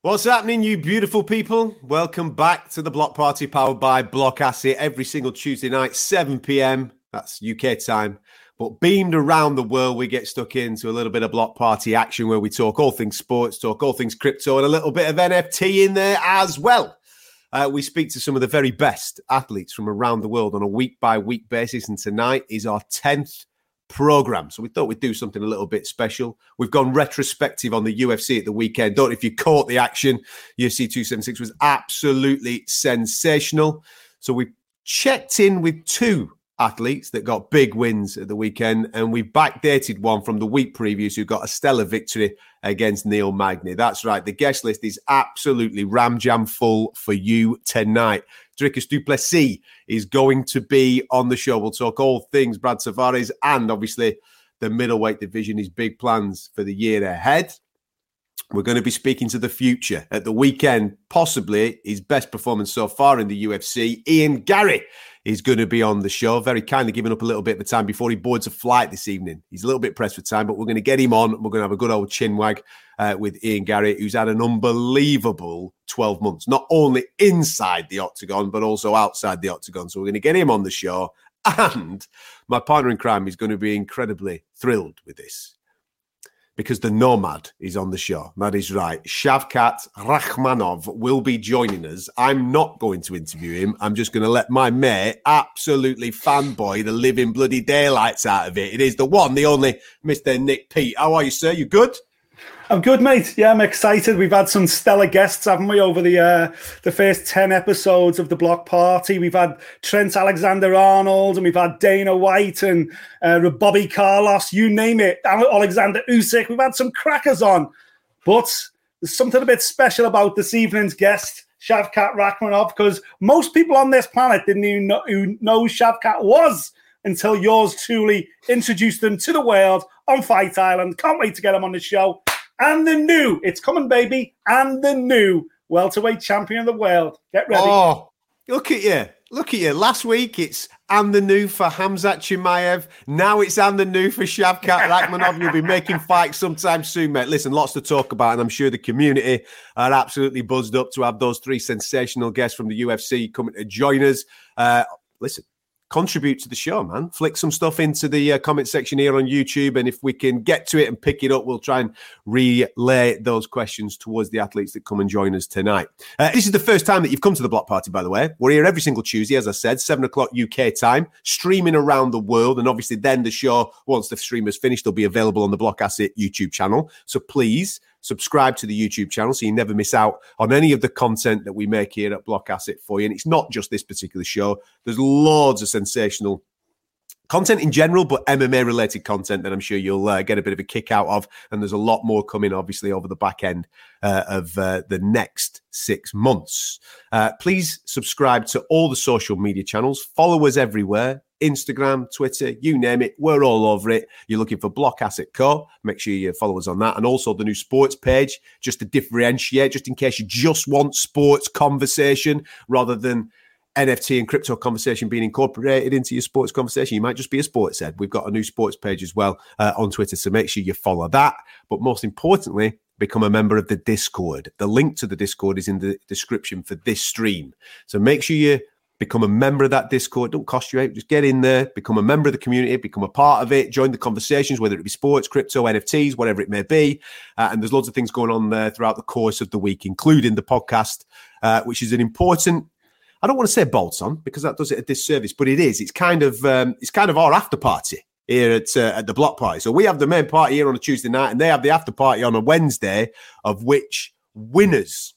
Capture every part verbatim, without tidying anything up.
What's happening, you beautiful people? Welcome back to the Block Party powered by Block Asset every single Tuesday night, seven p.m. That's U K time. But beamed around the world, we get stuck into a little bit of Block Party action where we talk all things sports, talk all things crypto, and a little bit of N F T in there as well. Uh, we speak to some of the very best athletes from around the world on a week-by-week basis, and tonight is our tenth program. So we thought we'd do something a little bit special. We've gone retrospective on the U F C at the weekend. Don't know if you caught the action. U F C two seventy-six was absolutely sensational. So we checked in with two athletes that got big wins at the weekend, and we backdated one from the week previous who got a stellar victory against Neil Magny. That's right. The guest list is absolutely ram jam full for you tonight. Dricus du Plessis is going to be on the show. We'll talk all things Brad Tavares and obviously the middleweight division, his big plans for the year ahead. We're going to be speaking to the future at the weekend, possibly his best performance so far in the U F C. Ian Garry is going to be on the show, very kindly giving up a little bit of time before he boards a flight this evening. He's a little bit pressed for time, but we're going to get him on. We're going to have a good old chinwag uh, with Ian Garry, who's had an unbelievable twelve months, not only inside the octagon, but also outside the octagon. So we're going to get him on the show. And my partner in crime is going to be incredibly thrilled with this, because the Nomad is on the show. That is right. Shavkat Rakhmonov will be joining us. I'm not going to interview him. I'm just going to let my mate absolutely fanboy the living bloody daylights out of it. It is the one, the only Mister Nick Peet. How are you, sir? You good? I'm good, mate. Yeah, I'm excited. We've had some stellar guests, haven't we, over the uh, the first ten episodes of the Block Party. We've had Trent Alexander-Arnold, and we've had Dana White and uh, Bobby Carlos, you name it, Alexander Usyk. We've had some crackers on. But there's something a bit special about this evening's guest, Shavkat Rakhmonov, because most people on this planet didn't even know who know Shavkat was until yours truly introduced them to the world on Fight Island. Can't wait to get him on the show. And the new, it's coming, baby, and the new welterweight champion of the world. Get ready. Oh, look at you. Look at you. Last week, it's and the new for Khamzat Chimaev. Now it's and the new for Shavkat Rakhmonov. You'll be making fights sometime soon, mate. Listen, lots to talk about, and I'm sure the community are absolutely buzzed up to have those three sensational guests from the U F C coming to join us. Uh, listen. Contribute to the show, man. Flick some stuff into the uh, comment section here on YouTube, and if we can get to it and pick it up, we'll try and relay those questions towards the athletes that come and join us tonight. Uh, this is the first time that you've come to the Block Party, by the way. We're here every single Tuesday, as I said, seven o'clock U K time, streaming around the world, and obviously then the show, once the stream is finished, will be available on the Block Asset YouTube channel. So please subscribe to the YouTube channel so you never miss out on any of the content that we make here at Block Asset for you. And it's not just this particular show. There's loads of sensational content in general, but M M A related content that I'm sure you'll uh, get a bit of a kick out of. And there's a lot more coming, obviously, over the back end uh, of uh, the next six months. Uh, please subscribe to all the social media channels. Follow us everywhere. Instagram, Twitter, you name it. We're all over it. You're looking for Block Asset Co. Make sure you follow us on that. And also the new sports page, just to differentiate, just in case you just want sports conversation rather than N F T and crypto conversation being incorporated into your sports conversation. You might just be a sports head. We've got a new sports page as well uh, on Twitter, so make sure you follow that. But most importantly, become a member of the Discord. The link to the Discord is in the description for this stream. So make sure you become a member of that Discord. Don't cost you out. Just get in there, become a member of the community, become a part of it, join the conversations, whether it be sports, crypto, N F Ts, whatever it may be. Uh, and there's loads of things going on there throughout the course of the week, including the podcast, uh, which is an important, I don't want to say bolts on because that does it a disservice, but it is. It's kind of um, it's kind of our after party here at uh, at the Block Party. So we have the main party here on a Tuesday night, and they have the after party on a Wednesday, of which winners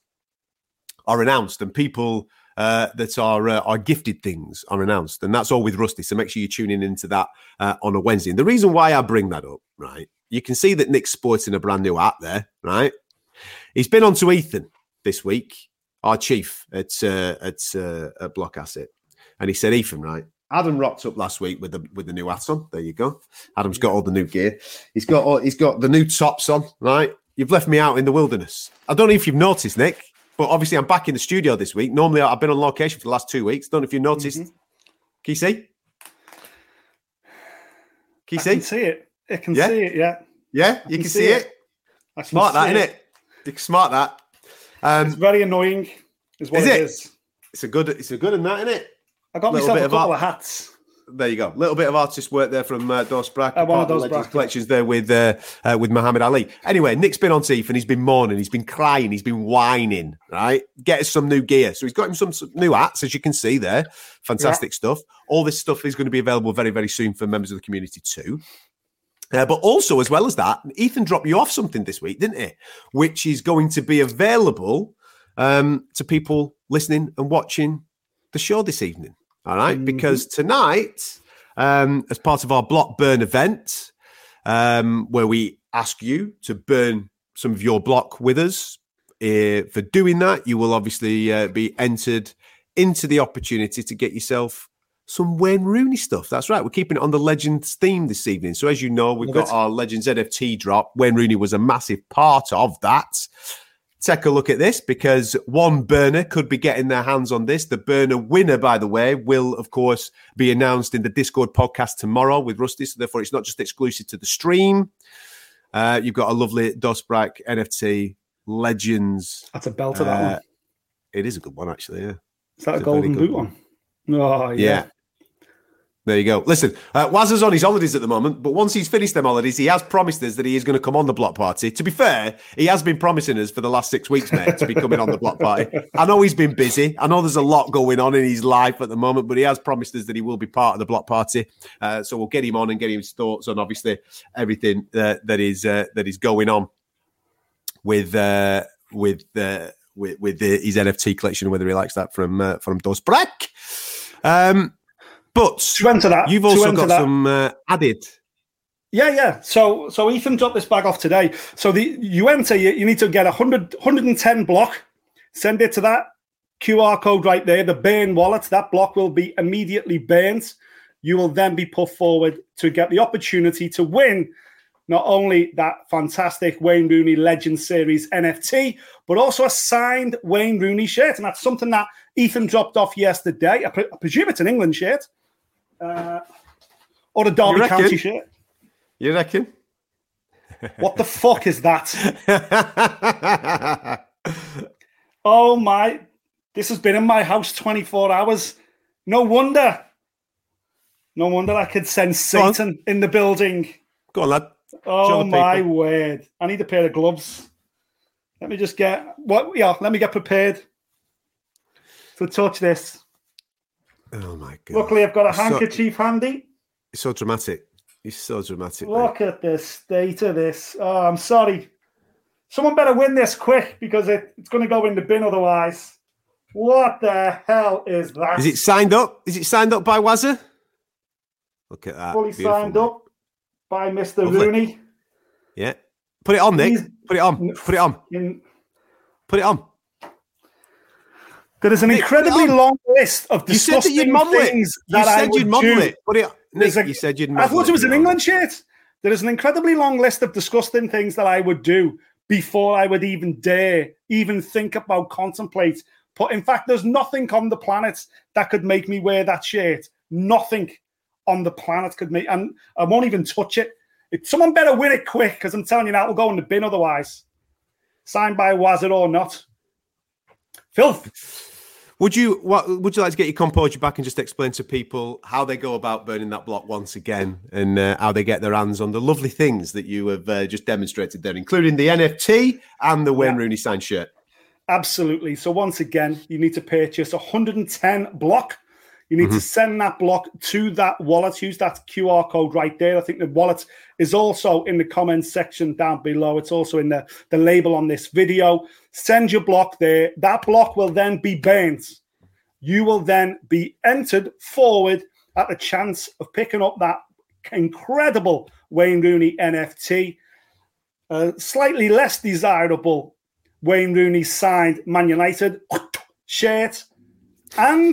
are announced and people Uh, that are uh, are gifted things are announced, and that's all with Rusty. So make sure you're tuning into that uh, on a Wednesday. And the reason why I bring that up, right? You can see that Nick's sporting a brand new hat there, right? He's been on to Ethan this week, our chief at uh, at uh, at Block Asset, and he said, Ethan, right? Adam rocked up last week with the with the new hat on. There you go. Adam's got all the new gear. He's got all, he's got the new tops on, right? You've left me out in the wilderness. I don't know if you've noticed, Nick. But obviously, I'm back in the studio this week. Normally, I've been on location for the last two weeks. Don't know if you noticed. Mm-hmm. Can you see? Can you I see? can see it. I can yeah? see it, yeah. Yeah, you can, can see, see it. it. Smart that, isn't it? You can smart that. Um, it's very annoying, is what is it it? is. It's a good. It's a good in that, isn't it? I got Little myself bit a of couple art. of hats. There you go. A little bit of artist work there from uh, Dos Brack. Uh, one part of those the Legends Brack, collections yeah. there with uh, uh, with Muhammad Ali. Anyway, Nick's been on Teeth and he's been mourning, he's been crying, he's been whining. Right, get us some new gear. So he's got him some, some new hats, as you can see there. Fantastic yeah. stuff. All this stuff is going to be available very, very soon for members of the community too. Uh, but also, as well as that, Ethan dropped you off something this week, didn't he? Which is going to be available um, to people listening and watching the show this evening. All right, mm-hmm. because tonight, um, as part of our block burn event, um, where we ask you to burn some of your block with us, uh, for doing that, you will obviously uh, be entered into the opportunity to get yourself some Wayne Rooney stuff. That's right. We're keeping it on the Legends theme this evening. So as you know, we've Love got it. our Legends N F T drop. Wayne Rooney was a massive part of that. Take a look at this because one burner could be getting their hands on this. The burner winner, by the way, will, of course, be announced in the Discord podcast tomorrow with Rusty. So therefore, it's not just exclusive to the stream. Uh, you've got a lovely Dos Brack N F T Legends. That's a belt of that uh, one. It is a good one, actually, yeah. Is that it's a golden boot one? one? Oh, yeah. yeah. There you go. Listen, uh, Waz is on his holidays at the moment, but once he's finished them holidays, he has promised us that he is going to come on the block party. To be fair, he has been promising us for the last six weeks, mate, to be coming on the block party. I know he's been busy. I know there's a lot going on in his life at the moment, but he has promised us that he will be part of the block party. Uh, so we'll get him on and get his thoughts on, obviously, everything uh, that is uh, that is going on with uh, with uh, with, with the, his N F T collection, whether he likes that from uh, from Dos Brack. Um, But to enter that, you've also got that. some uh, added. Yeah, yeah. So so Ethan dropped this bag off today. So the you enter, you, you need to get a one hundred, one hundred ten block, send it to that Q R code right there, the burn wallet. That block will be immediately burnt. You will then be put forward to get the opportunity to win not only that fantastic Wayne Rooney Legends Series N F T, but also a signed Wayne Rooney shirt. And that's something that Ethan dropped off yesterday. I, pre- I presume it's an England shirt. Uh, or the Derby County shirt. You reckon? What the fuck is that? Oh my, this has been in my house twenty-four hours. No wonder. No wonder I could sense Satan in the building. Go on, lad. Oh my word. I need a pair of gloves. Let me just get, what? Yeah, let me get prepared to touch this. Oh my God. Luckily, I've got a handkerchief so, handy. It's so dramatic. It's so dramatic. Look mate. at the state of this. Oh, I'm sorry. Someone better win this quick because it, it's going to go in the bin otherwise. What the hell is that? Is it signed up? Is it signed up by Wazza? Look at that. Fully Beautiful, signed mate. up by Mister Lovely. Rooney. Yeah. Put it on, Nick. He's, Put it on. Put it on. In, Put it on. There is an Nick, incredibly long list of disgusting you said that you'd model things it. that you I said would you'd model do. it. Put it on. Nick, a, you said you'd model I thought it was it. an England shirt. There is an incredibly long list of disgusting things that I would do before I would even dare, even think about, contemplate. But in fact, there's nothing on the planet that could make me wear that shirt. Nothing on the planet could make, and I won't even touch it. If someone better win it quick, because I'm telling you now, it'll go in the bin otherwise. Signed by Wazza or not. Filth. Would you what would you like to get your composure back and just explain to people how they go about burning that block once again and uh, how they get their hands on the lovely things that you have uh, just demonstrated there, including the N F T and the Wayne yeah. Rooney signed shirt? Absolutely. So once again, you need to purchase one hundred ten block. You need mm-hmm. to send that block to that wallet. Use that Q R code right there. I think the wallet is also in the comments section down below. It's also in the, the label on this video. Send your block there. That block will then be burnt. You will then be entered forward at the chance of picking up that incredible Wayne Rooney N F T. A slightly less desirable Wayne Rooney signed Man United shirt. And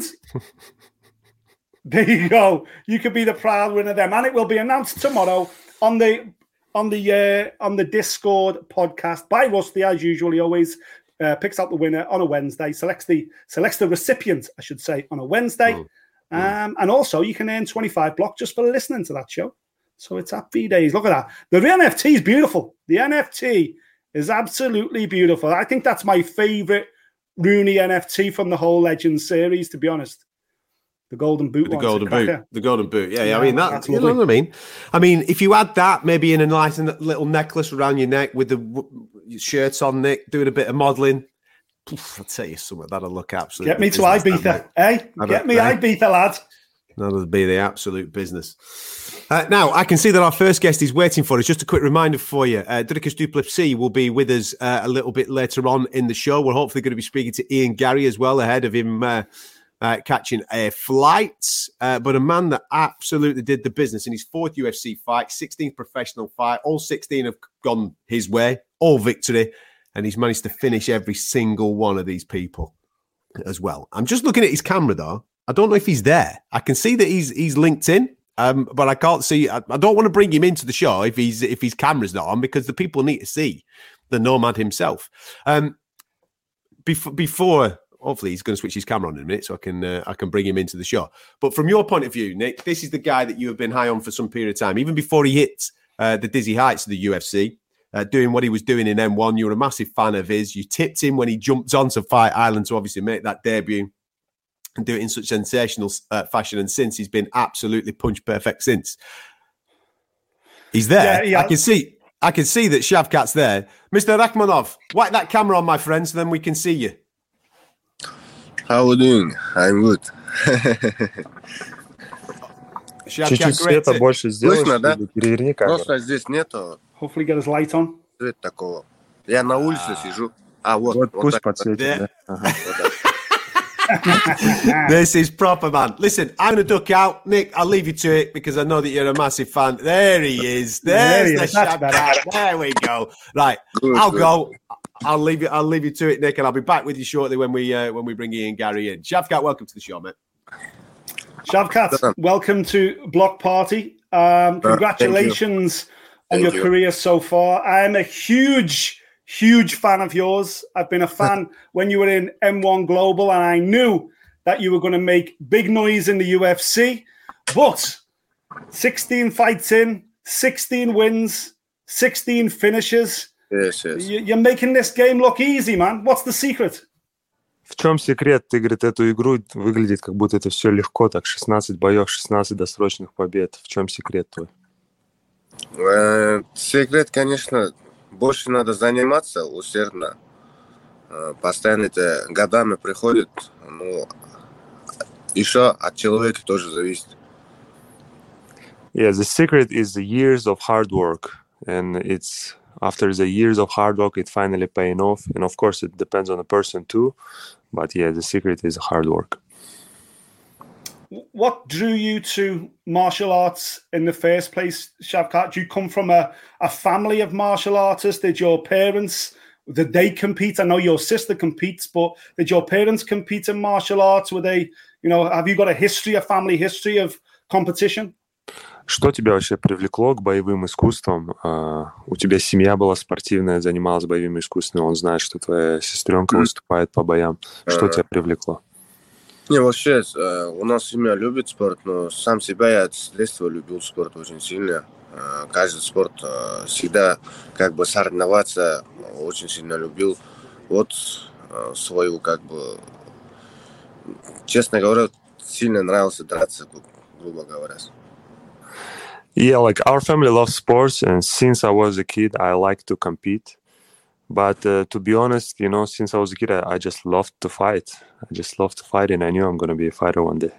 there you go. You could be the proud winner of them, and it will be announced tomorrow on the on the uh, on the Discord podcast by Rusty, as usual. He always uh, picks out the winner on a Wednesday, selects the selects the recipient, I should say, on a Wednesday, mm. um, and also you can earn twenty-five block just for listening to that show. So it's happy days. Look at that. The N F T is beautiful. The N F T is absolutely beautiful. I think that's my favorite Rooney N F T from the whole Legends series, to be honest. The golden boot the one. golden boot. The golden boot. Yeah, yeah. yeah I mean, that, you know what I mean? I mean, if you add that maybe in a nice little necklace around your neck with the w- shirts on, Nick, doing a bit of modelling, I'll tell you something, that'll look absolutely. Get me to Ibiza, eh? Get me eh? Ibiza, lad. That'll be the absolute business. Uh, now, I can see that our first guest is waiting for us. Just a quick reminder for you. Uh, Dricus du Plessis will be with us uh, a little bit later on in the show. We're hopefully going to be speaking to Ian Garry as well, ahead of him uh, uh, catching a flight. Uh, but a man that absolutely did the business in his fourth U F C fight, sixteenth professional fight. All sixteen have gone his way, all victory. And he's managed to finish every single one of these people as well. I'm just looking at his camera, though. I don't know if he's there. I can see that he's he's linked in, um, but I can't see. I, I don't want to bring him into the show if he's if his camera's not on, because the people need to see the Nomad himself. Um, before, before hopefully he's going to switch his camera on in a minute, so I can uh, I can bring him into the show. But from your point of view, Nick, this is the guy that you have been high on for some period of time, even before he hit uh, the dizzy heights of the U F C. Uh, doing what he was doing in M one. You were a massive fan of his. You tipped him when he jumped onto Fight Island to obviously make that debut and do it in such sensational uh, fashion. And since, he's been absolutely punch perfect since. He's there. Yeah, yeah. I can see I can see that Shavkat's there. Mister Rakhmonov, whack that camera on, my friend, so then we can see you. How are you doing? I'm good. Чуть-чуть света больше сделаешь, слышно, да? Переверни камеру. Просто здесь нету Hopefully get his light on. света такого. Я на улице сижу. А вот, Вот вот пусть так. подсветит, да. Ага. This is proper, man. Listen, I'm going to duck out. Nick, I'll leave you to it because I know that you're a massive fan. There he is. There's There he the is. That's Shavkat. There we go. Right, Good, I'll good. go. I'll leave you. I'll leave you to it, Nick, and I'll be back with you shortly when we uh, when we bring Ian Garry in. Shavkat, welcome to the show, mate. Shavkat, welcome to Block Party. Um, congratulations Uh, on thank your you. career so far. I'm a huge, huge fan of yours. I've been a fan when you were in M one Global, and I knew that you were going to make big noise in the U F C. But sixteen fights in, sixteen wins, sixteen finishes. Yes, yes. You- You're making this game look easy, man. What's the secret? В чем секрет? Ты, говорит, эту игру выглядит, как будто это все легко, так шестнадцать боев, шестнадцать досрочных побед. В чем секрет твой? Э, Секрет, конечно, больше надо заниматься усердно. Э, Постоянно это годами приходит. Ну, еще от человека тоже зависит. Yeah, the secret is the years of hard work. And it's after the years of hard work, it finally paying off. And of course, it depends on the person too. But yeah, the secret is hard work. What drew you to martial arts in the first place, Shavkat? Do you come from a, a family of martial artists? Did your parents, did they compete? I know your sister competes, but did your parents compete in martial arts? Were they, you know, have you got a history, a family history of competition? Что тебя вообще привлекло к боевым искусствам? А, у тебя семья была спортивная, занималась боевыми искусствами, он знает, что твоя сестренка выступает по боям. Что тебя привлекло? Не, вообще, э, у нас семья любит спорт, но сам себя я с детства любил спорт очень сильно. Э, Каждый спорт э, всегда как бы соревноваться очень сильно любил. Вот э, свою как бы, честно говоря, сильно нравился драться, гру- грубо говоря. Yeah, like our family loves sports, and since I was a kid, I like to compete. But uh, to be honest, you know, since I was a kid, I, I just loved to fight. I just loved to fight, and I knew I'm going to be a fighter one day.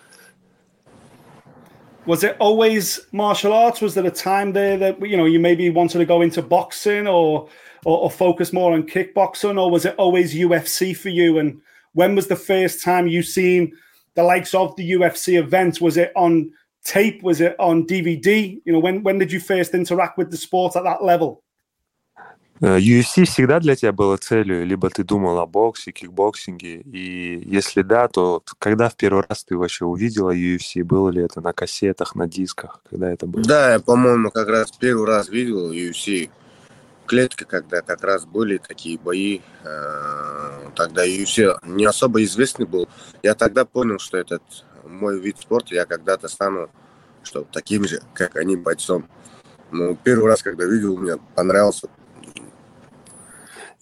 Was it always martial arts? Was there a time there that, you know, you maybe wanted to go into boxing or, or, or focus more on kickboxing, or was it always U F C for you? And when was the first time you seen the likes of the U F C event? Was it on tape? Was it on D V D? You know, when, when did you first interact with the sport at that level? Uh, ю эф си всегда для тебя было целью? Либо ты думал о боксе, кикбоксинге? И если да, то когда в первый раз ты вообще увидела ю эф си? Было ли это на кассетах, на дисках? Когда это было? Да, я, по-моему, как раз первый раз видел ю эф си. Клетка, когда как раз были такие бои. Э, Тогда ю эф си не особо известный был. Я тогда понял, что этот мой вид спорта, я когда-то стану что, таким же, как они, бойцом. Ну, первый раз, когда видел, мне понравился.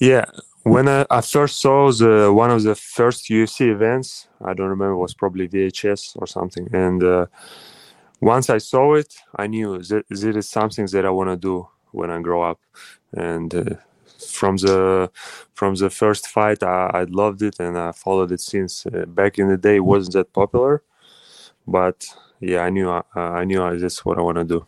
Yeah, when I, I first saw the one of the first U F C events, I don't remember, it was probably V H S or something. And uh, once I saw it, I knew that this is something that I want to do when I grow up. And uh, from the from the first fight, I, I loved it, and I followed it since. Uh, back in the day, it wasn't that popular, but yeah, I knew uh, I knew that's what I want to do.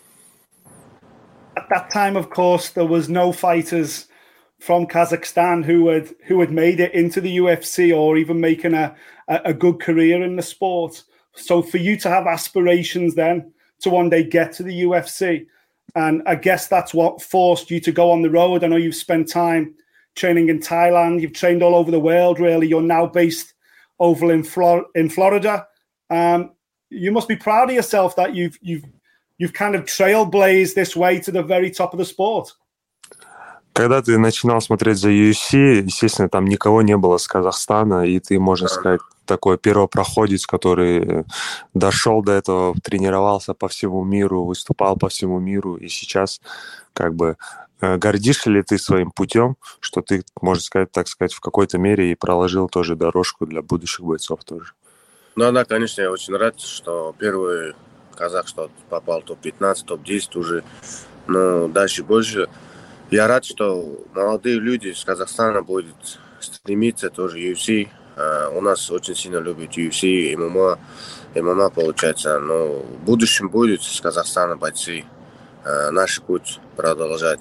At that time, of course, there was no fighters from Kazakhstan who had who had made it into the U F C or even making a, a, a good career in the sport. So for you to have aspirations then to one day get to the U F C, and I guess that's what forced you to go on the road. I know you've spent time training in Thailand. You've trained all over the world, really. You're now based over in, Flor- in Florida. Um, you must be proud of yourself that you've you've you've kind of trailblazed this way to the very top of the sport. Когда ты начинал смотреть за ю эф си, естественно, там никого не было с Казахстана, и ты, можно сказать, такой первопроходец, который дошел до этого, тренировался по всему миру, выступал по всему миру, и сейчас как бы гордишься ли ты своим путем, что ты, можно сказать, так сказать, в какой-то мере и проложил тоже дорожку для будущих бойцов тоже? Ну да, конечно, я очень рад, что первый казах, что попал в топ пятнадцать, топ десять уже, но дальше больше. Я рад, что молодые люди из Казахстана будут стремиться тоже ю эф си. Uh, у нас очень сильно любят ю эф си, ММА, ММА получается. Но в будущем будет с Казахстана бойцы uh, наш путь продолжать.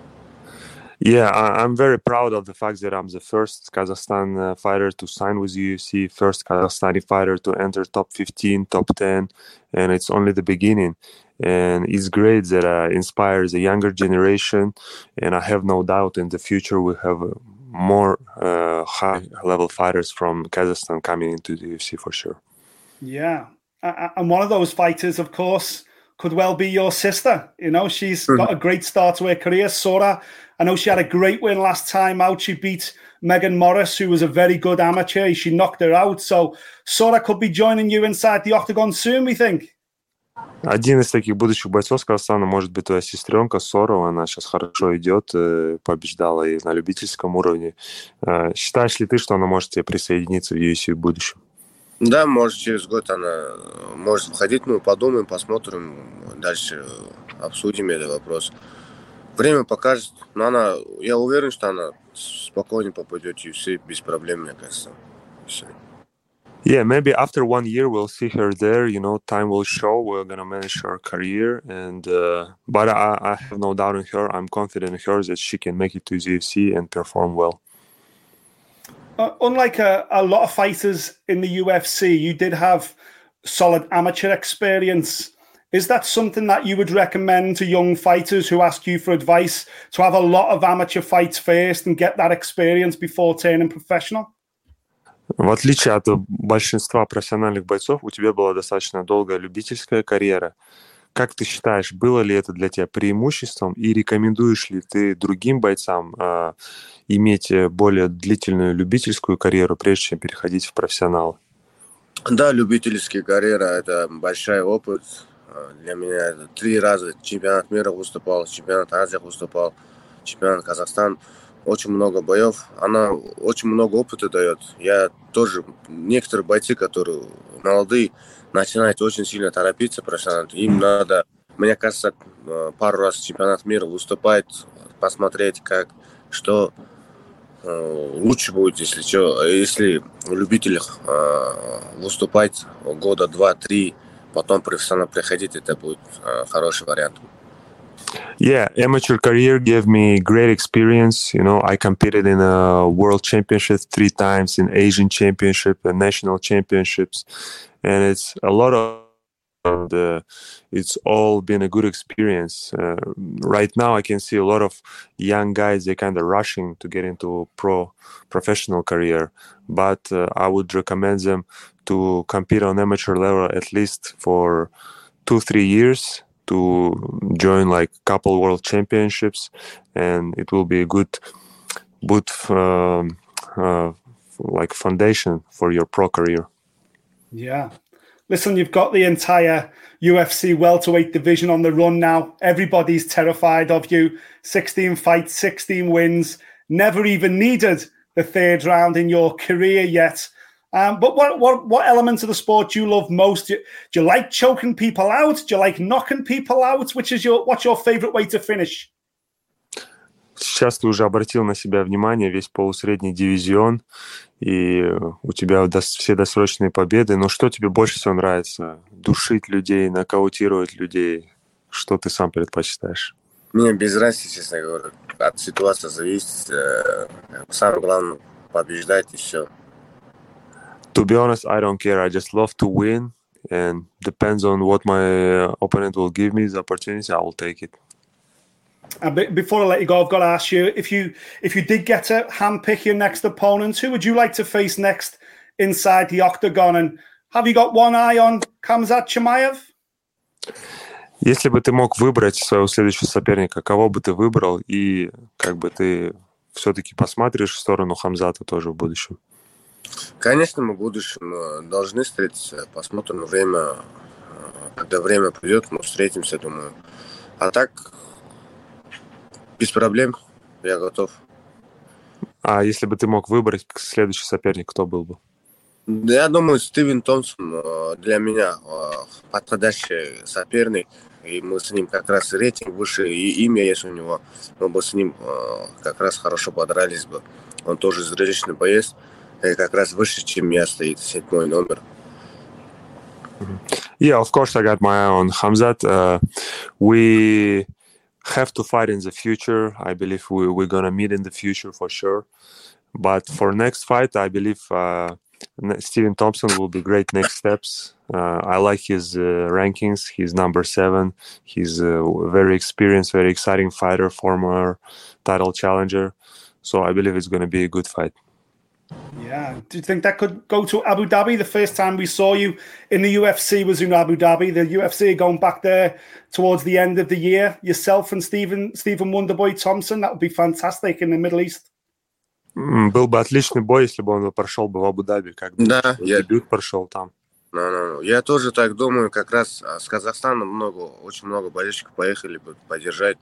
Yeah, I, I'm very proud of the fact that I'm the first Kazakhstan uh, fighter to sign with U F C, first Kazakhstani fighter to enter top fifteen, top ten, and it's only the beginning. And it's great that uh, inspires a younger generation, and I have no doubt in the future we have uh, more uh, high-level fighters from Kazakhstan coming into the U F C for sure. Yeah, and one of those fighters, of course, could well be your sister. You know, she's mm-hmm. got a great start to her career, Sora. I know she had a great win last time out. She beat Megan Morris, who was a very good amateur. She knocked her out. So Sora could be joining you inside the octagon soon, we think. Один из таких будущих бойцов Казахстана может быть твоя сестренка Сора. Она сейчас хорошо идет, побеждала и на любительском уровне. Считаешь ли ты, что она может тебе присоединиться в ю эф си в будущем? Да, может, через год она может входить. Ну, подумаем, посмотрим. Дальше обсудим этот вопрос. Время покажет. Но она, я уверен, что она спокойно попадет в ю эф си без проблем, мне кажется. Все. Yeah, maybe after one year we'll see her there. You know, time will show. We're gonna manage her career, and uh, but I, I have no doubt in her. I'm confident in her that she can make it to the U F C and perform well. Uh, unlike a, a lot of fighters in the U F C, you did have solid amateur experience. Is that something that you would recommend to young fighters who ask you for advice, to have a lot of amateur fights first and get that experience before turning professional? В отличие от большинства профессиональных бойцов, у тебя была достаточно долгая любительская карьера. Как ты считаешь, было ли это для тебя преимуществом, и рекомендуешь ли ты другим бойцам э, иметь более длительную любительскую карьеру, прежде чем переходить в профессионалы? Да, любительская карьера – это большой опыт. Для меня это три раза чемпионат мира выступал, чемпионат Азии выступал, чемпионат Казахстана. Очень много боев. Она очень много опыта дает. Я тоже... Некоторые бойцы, которые молодые, начинают очень сильно торопиться профессионально. Им надо, мне кажется, пару раз чемпионат мира выступать, посмотреть, как, что лучше будет, если что. Если в любителях выступать года два-три, потом профессионально приходить, это будет хороший вариант. Yeah, amateur career gave me great experience. You know, I competed in a world championship three times, in Asian championship and national championships, and it's a lot of the. It's all been a good experience. Uh, right now, I can see a lot of young guys. They kind of rushing to get into pro professional career, but uh, I would recommend them to compete on amateur level at least for two, three years. To join like couple world championships, and it will be a good, good um, uh, like foundation for your pro career. Yeah. Listen, you've got the entire U F C welterweight division on the run now. Everybody's terrified of you. sixteen fights, sixteen wins, never even needed the third round in your career yet. Um, but what, what what elements of the sport do you love most? Do you, do you like choking people out? Do you like knocking people out? Which is your what's your favorite way to finish? Сейчас ты уже обратил на себя внимание, весь полусредний дивизион, и у тебя все досрочные победы. Но что тебе больше всего нравится? Душить людей, нокаутировать людей? Что ты сам предпочитаешь? Мне без разницы, честно говоря. От ситуации зависит. Самое главное побеждать и все. To be honest, I don't care. I just love to win, and depends on what my opponent will give me the opportunity, I will take it. And before I let you go, I've got to ask you, if you if you did get to handpick your next opponent, who would you like to face next inside the octagon? And have you got one eye on Khamzat Chimaev? Если бы ты мог выбрать своего следующего соперника, кого бы ты выбрал, и как бы ты все-таки посмотришь в сторону Хамзата тоже в будущем? Конечно, мы в будущем должны встретиться. Посмотрим время, когда время придет, мы встретимся, думаю. А так, без проблем, я готов. А если бы ты мог выбрать следующий соперник, кто был бы? Я думаю, Стивен Томпсон для меня подходящий соперник. И мы с ним как раз рейтинг выше, и имя есть у него. Мы бы с ним как раз хорошо подрались бы. Он тоже зрелищный боец. И как раз выше, чем я, стоит седьмой номер. Yeah, of course I got my eye on Khamzat. Uh, we have to fight in the future. I believe we, we're going to meet in the future for sure. But for next fight, I believe uh, Stephen Thompson will be great next steps. Uh, I like his uh, rankings. He's number seven. He's a very experienced, very exciting fighter, former title challenger. So I believe it's going to be a good fight. Yeah. Do you think that could go to Abu Dhabi? The first time we saw you in the U F C was in Abu Dhabi. The U F C are going back there towards the end of the year. Yourself and Stephen, Stephen Wonderboy Thompson, that would be fantastic in the Middle East. Был бы отличный бой, если бы он прошел бы в Абу-Даби, как бы да, дебют прошел там. No, no, no. Я тоже так думаю, как раз с Казахстана много, очень много болельщиков поехали бы поддержать.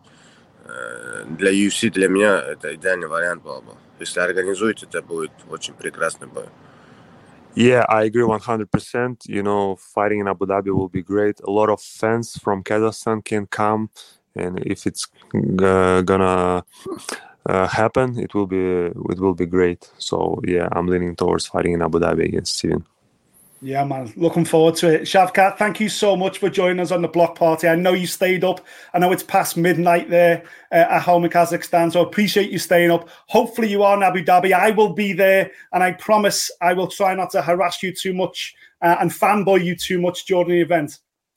Для ю эф си, для меня это идеальный вариант был бы. Если организуете, это будет очень прекрасный бой. Yeah, I agree one hundred percent. You know, fighting in Abu Dhabi will be great. A lot of fans from Kazakhstan can come, and if it's uh, gonna uh, happen, it will be it will be great. So yeah, I'm leaning towards fighting in Abu Dhabi against Steven. Yeah, man. Looking forward to it. Shavkat, thank you so much for joining us on the Block Party. I know you stayed up. I know it's past midnight there uh, at home in Kazakhstan, so I appreciate you staying up. Hopefully you are in Abu Dhabi. I will be there, and I promise I will try not to harass you too much uh, and fanboy you too much during the event.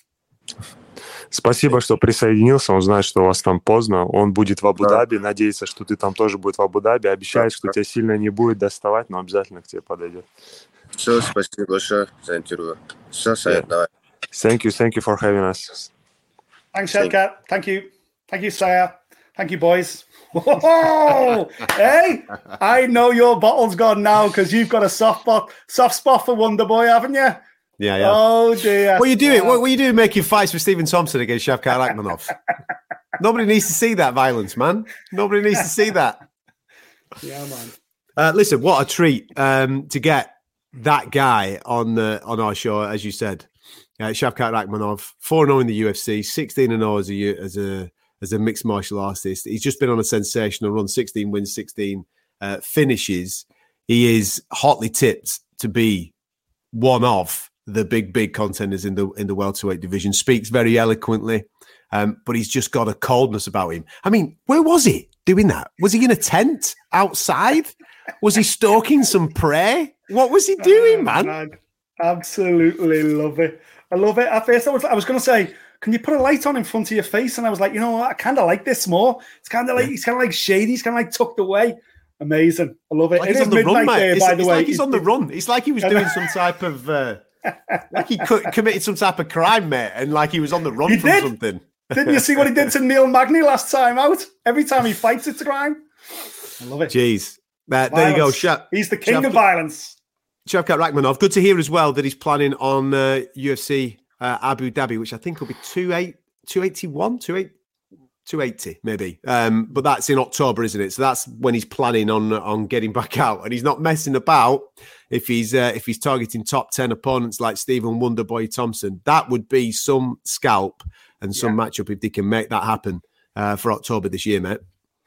Спасибо, что присоединился. Он знает, что у вас там поздно. Он будет в Абу-Даби. Надеется, что ты там тоже будешь в Абу-Даби. Обещает, что тебя сильно не будет доставать, но обязательно к тебе подойдет. Все, спасибо большое за интервью. Все, Sayed, давай. Thank you, thank you for having us. Thanks, Shavkat. Thank you. Thank you, Saya. Thank you, boys. Whoa! Hey, I know your bottle's gone now because you've got a soft spot, soft spot for Wonderboy, haven't you? Yeah, yeah. Oh, dear. What are you doing? What, what are you doing making fights with Stephen Thompson against Shavkat Rakhmonov? Nobody needs to see that violence, man. Nobody needs to see that. Yeah, man. Uh, listen, what a treat um, to get that guy on the on our show, as you said, uh, Shavkat Rakhmonov, four and oh in the U F C, sixteen and oh as a as a as a mixed martial artist. He's just been on a sensational run, sixteen wins, sixteen uh, finishes. He is hotly tipped to be one of the big big contenders in the in the welterweight division. Speaks very eloquently, um, but he's just got a coldness about him. I mean, where was he doing that? Was he in a tent outside? Was he stalking some prey? What was he doing, oh, man? man? Absolutely love it. I love it. At first, I was, I was going to say, can you put a light on in front of your face? And I was like, you know what? I kind of like this more. It's kind of like, yeah. It's kind of like shady. It's kind of like tucked away. Amazing. I love it. Like it he's is on the midnight run, mate. there, it's, by it's the way. like he's on the run. It's like he was doing some type of, uh, like he co- committed some type of crime, mate. And like he was on the run he from did. something. Didn't you see what he did to Neil Magny last time out? Every time he fights, it's a crime. I love it. Jeez. Uh, there you go. Shav- he's the king Shav- of violence. Shavkat Rakhmonov. Good to hear as well that he's planning on uh, U F C uh, Abu Dhabi, which I think will be two eighty-one, two eighty, two eighty maybe. Um, but that's in October, isn't it? So that's when he's planning on on getting back out, and he's not messing about. If he's uh, if he's targeting top ten opponents like Stephen Wonderboy Thompson, that would be some scalp and some yeah. matchup if they can make that happen uh, for October this year, mate.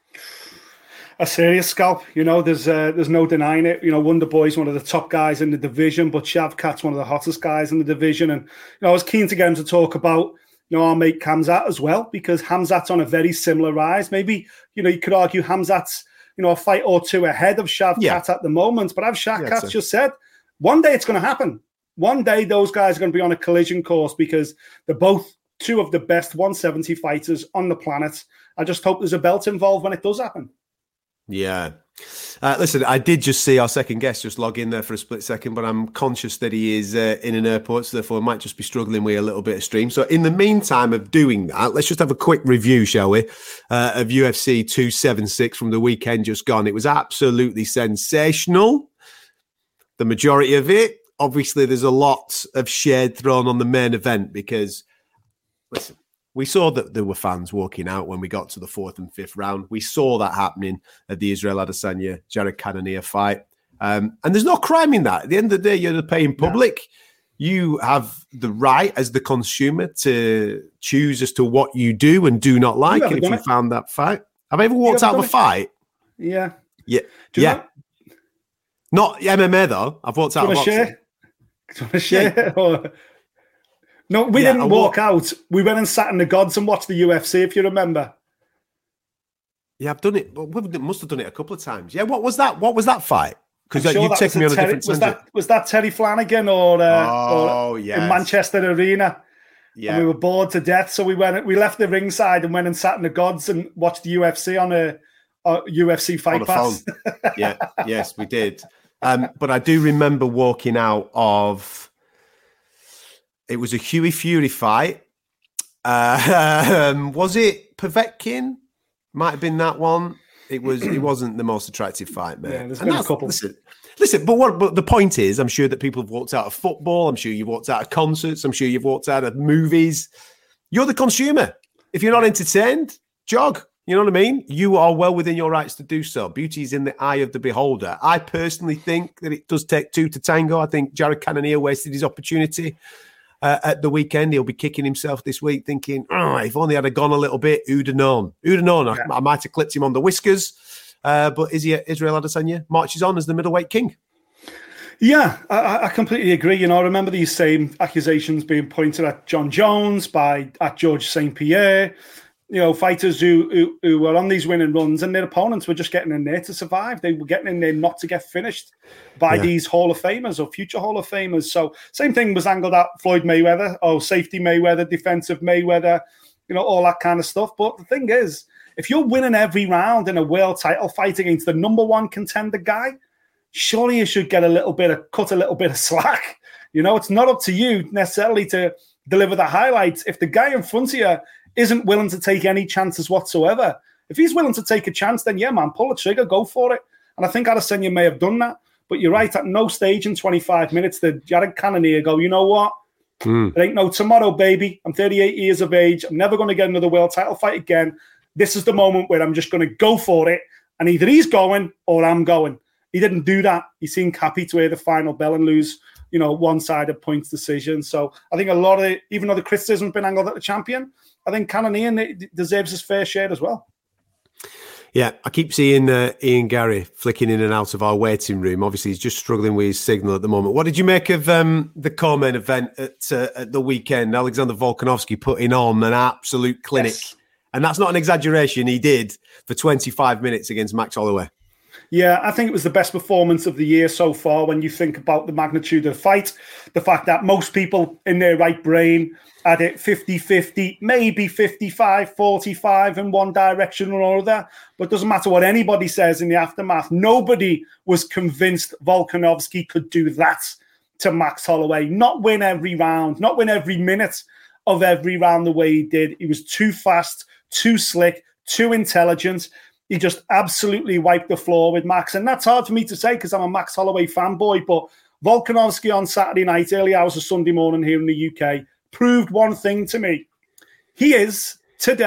A serious scalp, you know. There's uh, there's no denying it. You know, Wonderboy's one of the top guys in the division, but Shavkat's one of the hottest guys in the division. And you know, I was keen to get him to talk about, you know, our mate Khamzat as well, because Khamzat's on a very similar rise. Maybe, you know, you could argue Khamzat's, you know, a fight or two ahead of Shavkat yeah. at the moment. But as Shavkat yeah, so. just said, one day it's going to happen. One day those guys are going to be on a collision course because they're both two of the best one seventy fighters on the planet. I just hope there's a belt involved when it does happen. Yeah. Uh, listen, I did just see our second guest just log in there for a split second, but I'm conscious that he is uh, in an airport, so therefore I might just be struggling with a little bit of stream. So in the meantime of doing that, let's just have a quick review, shall we, uh, of U F C two seventy-six from the weekend just gone. It was absolutely sensational. The majority of it, obviously there's a lot of shade thrown on the main event because, listen, we saw that there were fans walking out when we got to the fourth and fifth round. We saw that happening at the Israel Adesanya, Jared Cannonier fight. Um, and there's no crime in that. At the end of the day, you're the paying public. Yeah. You have the right as the consumer to choose as to what you do and do not like. And if you it? found that fight. Have I ever walked out of a it? fight? Yeah. Yeah. Yeah. Know? Not M M A, though. I've walked out of boxing. Share? Do you want to share? Yeah. Or... No, we yeah, didn't walk, walk out. We went and sat in the gods and watched the U F C, if you remember. Yeah, I've done it. We must have done it a couple of times. Yeah, what was that? What was that fight? Because uh, sure you've taken me on a Terry, different was tangent. that, was that Terry Flanagan or, uh, oh, or yes. in Manchester Arena? Yeah. And we were bored to death, so we went. We left the ringside and went and sat in the gods and watched the U F C on a, a U F C Fight Pass. yeah, yes, we did. Um, but I do remember walking out of... It was a Huey Fury fight. Uh, um, was it Povetkin? Might have been that one. It was. It wasn't the most attractive fight, man. Yeah, there's been a couple. Listen, listen, but what? But the point is, I'm sure that people have walked out of football. I'm sure you've walked out of concerts. I'm sure you've walked out of movies. You're the consumer. If you're not entertained, jog. You know what I mean? You are well within your rights to do so. Beauty is in the eye of the beholder. I personally think that it does take two to tango. I think Jared Cannonier wasted his opportunity. Uh, at the weekend, he'll be kicking himself this week, thinking, oh, if only I'd have gone a little bit, who'd have known? Who'd have known? Yeah. I, I might have clipped him on the whiskers. Uh, but is he Israel Adesanya marches on as the middleweight king? Yeah, I, I completely agree. You know, I remember these same accusations being pointed at John Jones by at George Saint Pierre. You know, fighters who, who who were on these winning runs and their opponents were just getting in there to survive. They were getting in there not to get finished by yeah. these Hall of Famers or future Hall of Famers. So same thing was angled at Floyd Mayweather, oh, safety Mayweather, defensive Mayweather, you know, all that kind of stuff. But the thing is, if you're winning every round in a world title fight against the number one contender guy, surely you should get a little bit of, cut a little bit of slack. You know, it's not up to you necessarily to deliver the highlights. If the guy in front of you isn't willing to take any chances whatsoever. If he's willing to take a chance, then yeah, man, pull the trigger, go for it. And I think Adesanya may have done that. But you're right, at no stage in twenty-five minutes did Jared Cannonier go, you know what? Mm. There ain't no tomorrow, baby. I'm thirty-eight years of age. I'm never going to get another world title fight again. This is the moment where I'm just going to go for it. And either he's going or I'm going. He didn't do that. He seemed happy to hear the final bell and lose, you know, one-sided points decision. So I think a lot of it, even though the criticism's been angled at the champion, I think Cannonier deserves his fair share as well. Yeah, I keep seeing uh, Ian Gary flicking in and out of our waiting room. Obviously, he's just struggling with his signal at the moment. What did you make of um, the co-main event at, uh, at the weekend? Alexander Volkanovski putting on an absolute clinic. Yes. And that's not an exaggeration. He did for twenty-five minutes against Max Holloway. Yeah, I think it was the best performance of the year so far when you think about the magnitude of the fight, the fact that most people in their right brain had it fifty-fifty, maybe fifty-five forty-five in one direction or other. But it doesn't matter what anybody says in the aftermath. Nobody was convinced Volkanovski could do that to Max Holloway. Not win every round, not win every minute of every round the way he did. He was too fast, too slick, too intelligent. He just absolutely wiped the floor with Max. And that's hard for me to say because I'm a Max Holloway fanboy. But Volkanovski on Saturday night, early hours of Sunday morning here in the U K, proved one thing to me. He is, today,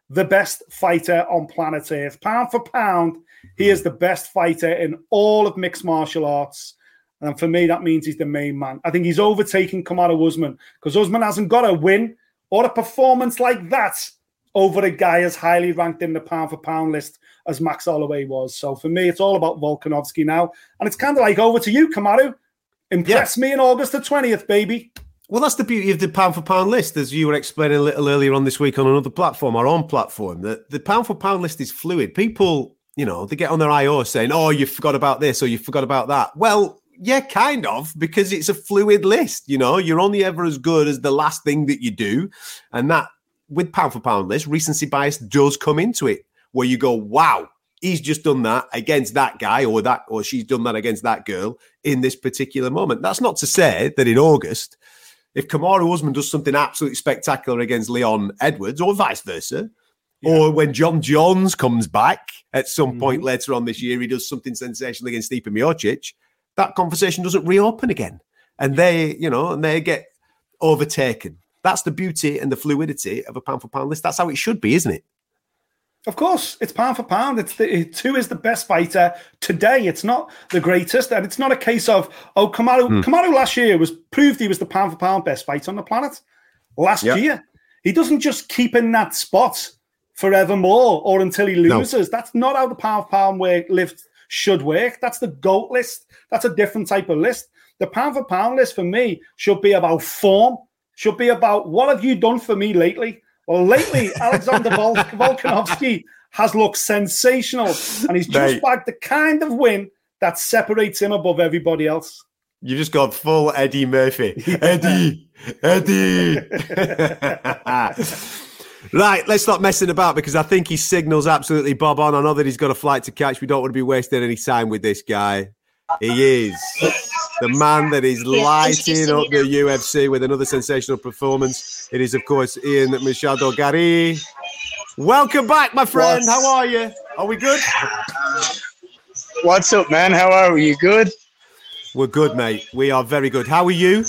the best fighter on planet Earth. Pound for pound, he is the best fighter in all of mixed martial arts. And for me, that means he's the main man. I think he's overtaken Kamaru Usman because Usman hasn't got a win or a performance like that over a guy as highly ranked in the pound for pound list as Max Holloway was. So for me, it's all about Volkanovski now. And it's kind of like, over to you, Kamaru. Impress yeah. me in August the twentieth, baby. Well, that's the beauty of the pound for pound list, as you were explaining a little earlier on this week on another platform, our own platform, that the pound for pound list is fluid. People, you know, they get on their I O saying, oh, you forgot about this or you forgot about that. Well, yeah, kind of, because it's a fluid list. You know, you're only ever as good as the last thing that you do. And that, with pound for pound list, recency bias does come into it, where you go, wow, he's just done that against that guy or that, or she's done that against that girl in this particular moment. That's not to say that in August, if Kamaru Usman does something absolutely spectacular against Leon Edwards or vice versa, yeah. or when John Jones comes back at some mm-hmm. point later on this year, he does something sensational against Stipe Miocic, that conversation doesn't reopen again. And they, you know, and they get overtaken. That's the beauty and the fluidity of a pound for pound list. That's how it should be, isn't it? Of course, it's pound for pound. It's the, it's who is the best fighter today. It's not the greatest, and it's not a case of oh, Kamaru. Mm. Kamaru last year was proved he was the pound for pound best fighter on the planet. Last yep. year, he doesn't just keep in that spot forevermore or until he loses. No. That's not how the pound for pound work list should work. That's the GOAT list. That's a different type of list. The pound for pound list for me should be about form. Should be about what have you done for me lately. Well, lately, Alexander Vol- Volkanovski has looked sensational, and he's just Mate. bagged the kind of win that separates him above everybody else. You just got full Eddie Murphy. Eddie! Eddie! Right, let's stop messing about because I think his signal's absolutely bob on. I know that he's got a flight to catch. We don't want to be wasting any time with this guy. He is the man that is lighting up the U F C with another sensational performance. It is, of course, Ian Machado Garry. Welcome back, my friend. What's... How are you? Are we good? What's up, man? How are we? You good? We're good, mate. We are very good. How are you?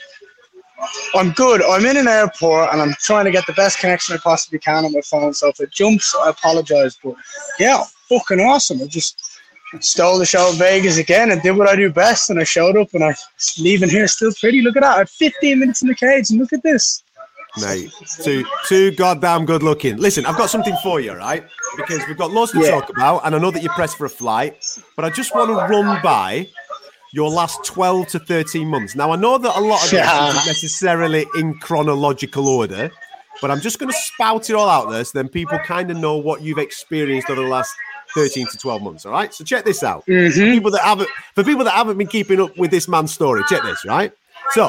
I'm good. I'm in an airport and I'm trying to get the best connection I possibly can on my phone. So if it jumps, I apologize. But yeah, fucking awesome. I just stole the show in Vegas again and did what I do best. And I showed up and I'm leaving here still pretty. Look at that. I had fifteen minutes in the cage and look at this. Mate, too, too goddamn good looking. Listen, I've got something for you, right? Because we've got lots to yeah. talk about and I know that you're pressed for a flight, but I just want to run by your last twelve to thirteen months. Now, I know that a lot of yeah. this isn't necessarily in chronological order, but I'm just going to spout it all out there so then people kind of know what you've experienced over the last thirteen to twelve months, all right? So check this out. Mm-hmm. For people that haven't, for people that haven't been keeping up with this man's story, check this, right? So,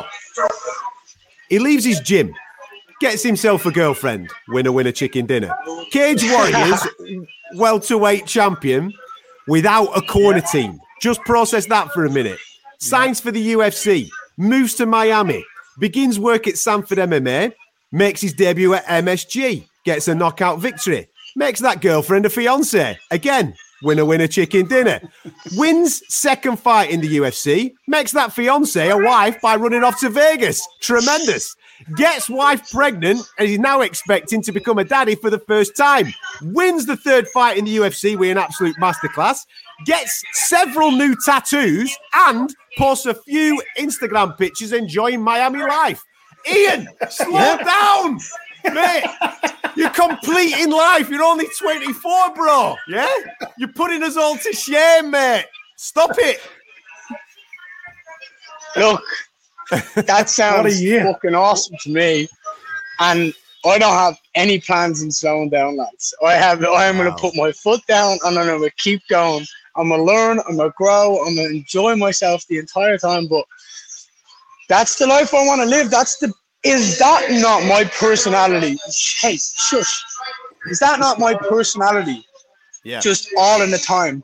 he leaves his gym, gets himself a girlfriend, winner, winner, chicken dinner. Cage Warriors, welterweight champion, without a corner team. Just process that for a minute. Signs for the U F C, moves to Miami, begins work at Sanford M M A, makes his debut at M S G, gets a knockout victory, makes that girlfriend a fiance. Again, winner, winner, chicken dinner. Wins second fight in the U F C, makes that fiance a wife by running off to Vegas. Tremendous. Gets wife pregnant and is now expecting to become a daddy for the first time. Wins the third fight in the U F C with an absolute masterclass. Gets several new tattoos and posts a few Instagram pictures enjoying Miami life. Ian, slow down, mate. You're completing life. You're only twenty-four, bro. Yeah? You're putting us all to shame, mate. Stop it. Look, that sounds fucking awesome to me. And I don't have any plans in slowing down, lads. I have. I am wow. going to put my foot down and I'm going to keep going. I'm going to learn, I'm going to grow, I'm going to enjoy myself the entire time, but that's the life I want to live. That's the, is that not my personality? Hey, shush. Is that not my personality? Yeah. Just all in the time.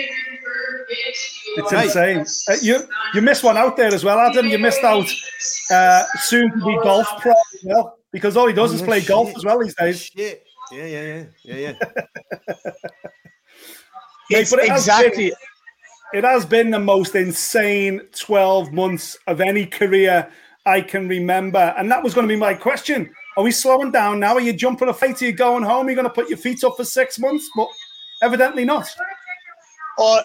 It's insane. Uh, you you missed one out there as well, Adam. You missed out uh, soon to be golf pro as well, because all he does oh, is play shit. golf as well these days. Shit. Yeah, yeah, yeah, yeah, yeah. It's Mate, but it exactly. Has been, it has been the most insane twelve months of any career I can remember. And that was going to be my question. Are we slowing down now? Are you jumping a fight? Are you going home? Are you going to put your feet up for six months? But evidently not. Uh,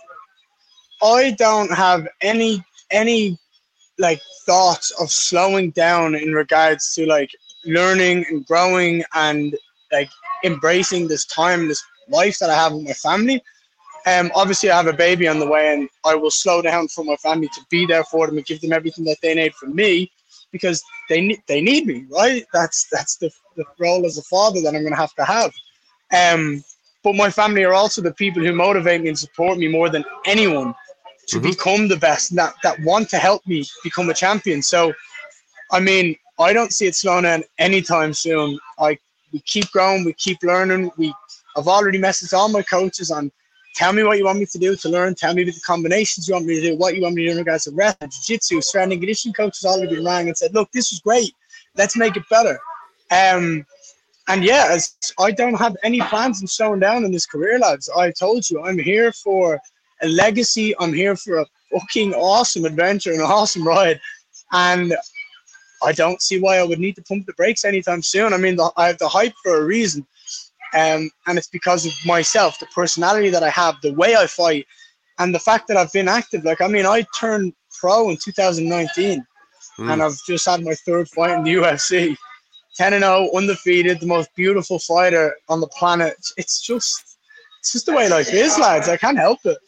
I don't have any any like thoughts of slowing down in regards to like learning and growing and like embracing this time, this life that I have with my family. Um, obviously, I have a baby on the way, and I will slow down for my family to be there for them and give them everything that they need from me, because they need they need me, right? That's that's the, the role as a father that I'm going to have to have. Um, but my family are also the people who motivate me and support me more than anyone to mm-hmm. become the best, that that want to help me become a champion. So, I mean, I don't see it slowing down anytime soon. I we keep growing, we keep learning. We I've already messaged all my coaches on, tell me what you want me to do to learn. Tell me the combinations you want me to do, what you want me to do in regards to wrestling, jiu-jitsu, strength and conditioning coaches already been rang and said, look, this is great. Let's make it better. Um, and yeah, as I don't have any plans of slowing down in this career, lads. I told you, I'm here for a legacy. I'm here for a fucking awesome adventure and an awesome ride. And I don't see why I would need to pump the brakes anytime soon. I mean, the, I have the hype for a reason. Um, and it's because of myself, the personality that I have, the way I fight, and the fact that I've been active. Like, I mean, I turned pro in two thousand nineteen, mm. and I've just had my third fight in the U F C. ten and oh, undefeated, the most beautiful fighter on the planet. It's just, it's just the way life is, lads. I can't help it.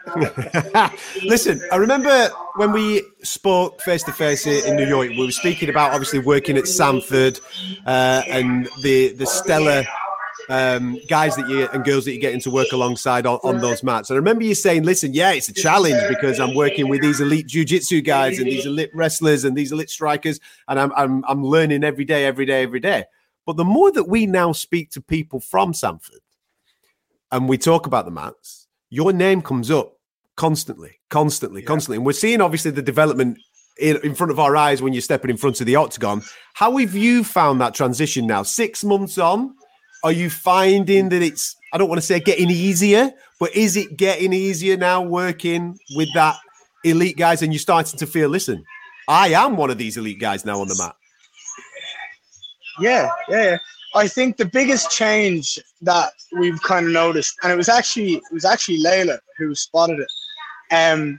Listen, I remember when we spoke face to face in New York, we were speaking about obviously working at Sanford uh, and the the stellar um, guys that you and girls that you're getting to work alongside on, on those mats. And I remember you saying, listen, yeah, it's a challenge because I'm working with these elite jiu-jitsu guys and these elite wrestlers and these elite strikers, and I'm I'm I'm learning every day, every day, every day. But the more that we now speak to people from Sanford and we talk about the mats, your name comes up constantly, constantly, yeah. constantly. And we're seeing, obviously, the development in, in front of our eyes when you're stepping in front of the octagon. How have you found that transition now? Six months on, are you finding that it's, I don't want to say getting easier, but is it getting easier now working with that elite guys and you're starting to feel, listen, I am one of these elite guys now on the mat? Yeah, yeah, yeah. I think the biggest change that we've kind of noticed, and it was actually it was actually Layla who spotted it. Um,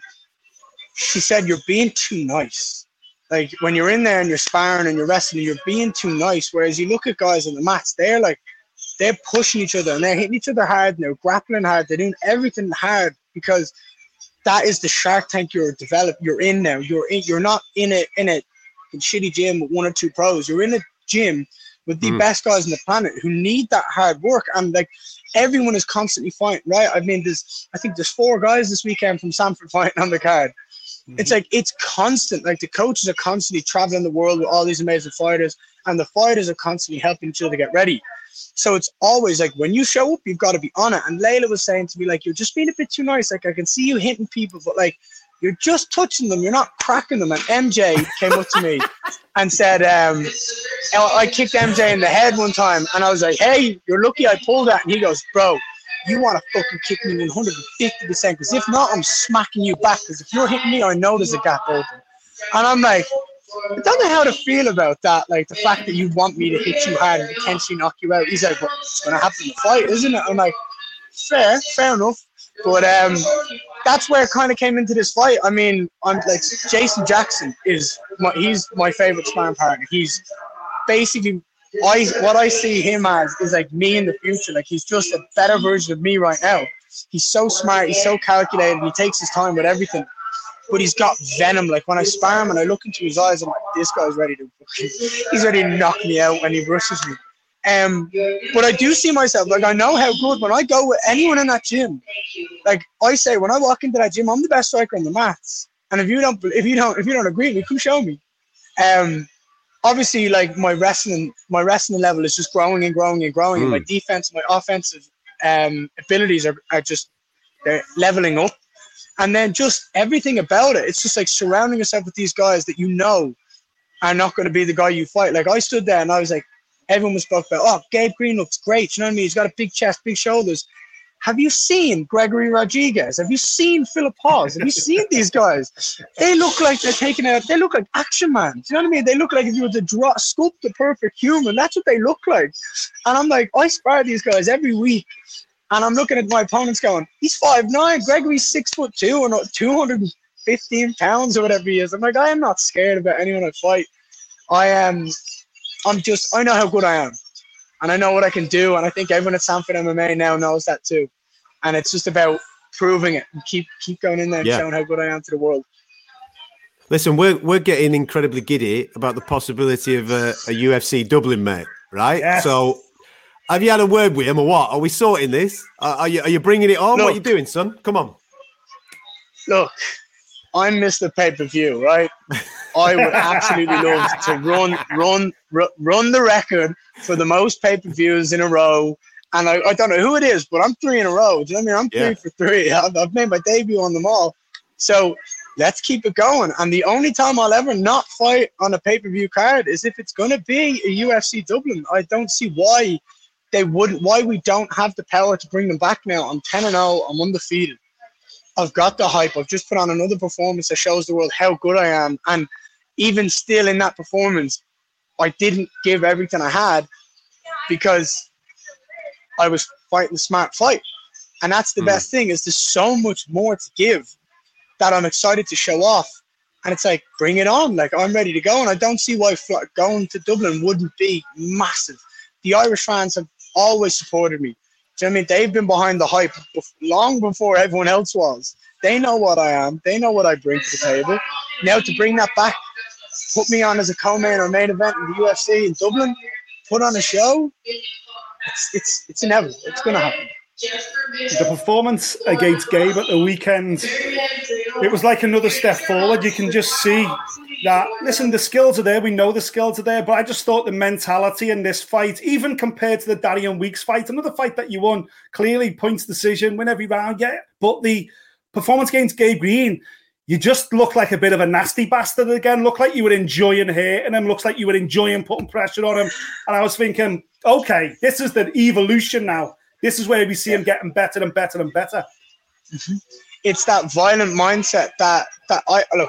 she said, "You're being too nice. Like when you're in there and you're sparring and you're wrestling, you're being too nice. Whereas you look at guys on the mats, they're like they're pushing each other and they're hitting each other hard and they're grappling hard. They're doing everything hard because that is the Shark Tank you're developed. You're in now. You're in. You're not in a in a shitty gym with one or two pros. You're in a gym with the mm. best guys on the planet who need that hard work, and like everyone is constantly fighting, right? I mean, there's I think there's four guys this weekend from Sanford fighting on the card. Mm-hmm. It's like it's constant. Like the coaches are constantly traveling the world with all these amazing fighters, and the fighters are constantly helping each other get ready. So it's always like when you show up, you've got to be on it. And Layla was saying to me, like, you're just being a bit too nice. Like I can see you hitting people, but like you're just touching them. You're not cracking them. And M J came up to me and said, um, I kicked M J in the head one time. And I was like, hey, you're lucky I pulled that. And he goes, bro, you want to fucking kick me one hundred fifty percent. Because if not, I'm smacking you back. Because if you're hitting me, I know there's a gap open. And I'm like, I don't know how to feel about that. Like the fact that you want me to hit you hard and potentially knock you out. He's like, well, it's going to happen in the fight, isn't it? I'm like, fair, fair enough. But um, that's where it kind of came into this fight. I mean, I'm like Jason Jackson is my, he's my favorite sparring partner. He's basically I what I see him as is like me in the future. Like he's just a better version of me right now. He's so smart. He's so calculated. He takes his time with everything. But he's got venom. Like when I spar him and I look into his eyes, I'm like, this guy's ready to he's ready to knock me out when he rushes me. Um, but I do see myself, like I know how good when I go with anyone in that gym, like I say, when I walk into that gym, I'm the best striker on the mats. And if you don't, if you don't, if you don't agree with me, come show me. Um, obviously, like my wrestling, my wrestling level is just growing and growing and growing. Mm. And my defense, my offensive um, abilities are, are just they're leveling up. And then just everything about it, it's just like surrounding yourself with these guys that you know are not going to be the guy you fight. Like I stood there and I was like, everyone was spoke about, oh, Gabe Green looks great. You know what I mean? He's got a big chest, big shoulders. Have you seen Gregory Rodriguez? Have you seen Philip Hawes? Have you seen these guys? They look like they're taking out, they look like action man. Do you know what I mean? They look like if you were to draw, sculpt the perfect human, that's what they look like. And I'm like, I spar these guys every week. And I'm looking at my opponents going, he's five nine, Gregory's six foot two and two hundred fifteen pounds or whatever he is. I'm like, I am not scared about anyone I fight. I am, I'm just, I know how good I am. And I know what I can do. And I think everyone at Sanford M M A now knows that too. And it's just about proving it and keep keep going in there and yeah. showing how good I am to the world. Listen, we're we're getting incredibly giddy about the possibility of a, a U F C Dublin, mate. Right? Yes. So, have you had a word with him or what? Are we sorting this? Are, are you are you bringing it on? Look, what are you doing, son? Come on. Look, I'm Mister Pay-Per-View, right? I would absolutely love to run run run the record for the most pay-per-views in a row. And I, I don't know who it is, but I'm three in a row. Do you know what I mean? I'm three yeah. for three. I've, I've made my debut on them all. So let's keep it going. And the only time I'll ever not fight on a pay-per-view card is if it's going to be a U F C Dublin. I don't see why they wouldn't, why we don't have the power to bring them back now. I'm ten and oh. I'm undefeated. I've got the hype. I've just put on another performance that shows the world how good I am. And even still in that performance, I didn't give everything I had because I was fighting a smart fight. And that's the mm. best thing is there's so much more to give that I'm excited to show off. And it's like, bring it on. Like, I'm ready to go. And I don't see why going to Dublin wouldn't be massive. The Irish fans have always supported me. Do you know what I mean? They've been behind the hype long before everyone else was. They know what I am. They know what I bring to the table. Now to bring that back, put me on as a co-main or main event in the U F C in Dublin, put on a show, it's it's it's inevitable. It's going to happen. The performance against Gabe at the weekend, it was like another step forward. You can just see that, listen, the skills are there. We know the skills are there. But I just thought the mentality in this fight, even compared to the Darian Weeks fight, another fight that you won, clearly points decision, win every round, yeah. But the performance against Gabe Green, you just look like a bit of a nasty bastard again. Look like you were enjoying hitting him. Looks like you were enjoying putting pressure on him. And I was thinking, okay, this is the evolution now. This is where we see him getting better and better and better. Mm-hmm. It's that violent mindset that that I look.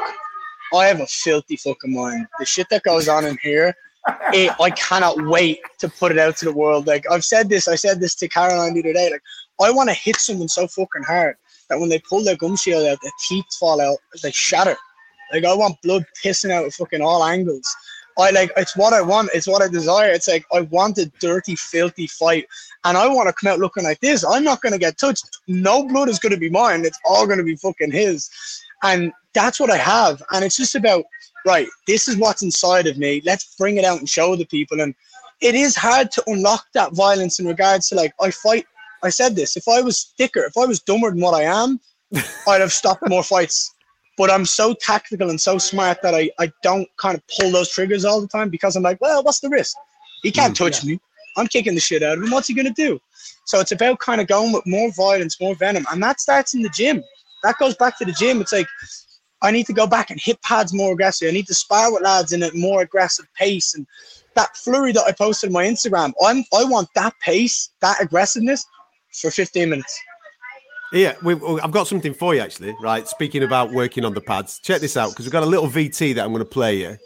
I have a filthy fucking mind. The shit that goes on in here, it, I cannot wait to put it out to the world. Like I've said this, I said this to Caroline the other day. Like I want to hit someone so fucking hard that when they pull their gum shield out, their teeth fall out, they shatter. Like I want blood pissing out of fucking all angles. I like it's what I want. It's what I desire. It's like I want a dirty, filthy fight, and I want to come out looking like this. I'm not going to get touched. No blood is going to be mine. It's all going to be fucking his, and that's what I have. And it's just about right. This is what's inside of me. Let's bring it out and show the people. And it is hard to unlock that violence in regards to like I fight. I said this. If I was thicker, if I was dumber than what I am, I'd have stopped more fights. But I'm so tactical and so smart that I, I don't kind of pull those triggers all the time because I'm like, well, what's the risk? He can't touch yeah. me. I'm kicking the shit out of him. What's he going to do? So it's about kind of going with more violence, more venom. And that starts in the gym. That goes back to the gym. It's like, I need to go back and hit pads more aggressive. I need to spar with lads in a more aggressive pace. And that flurry that I posted on my Instagram, I'm, I want that pace, that aggressiveness for fifteen minutes. Yeah, we've, I've got something for you, actually, right? Speaking about working on the pads, check this out, because we've got a little V T that I'm going to play you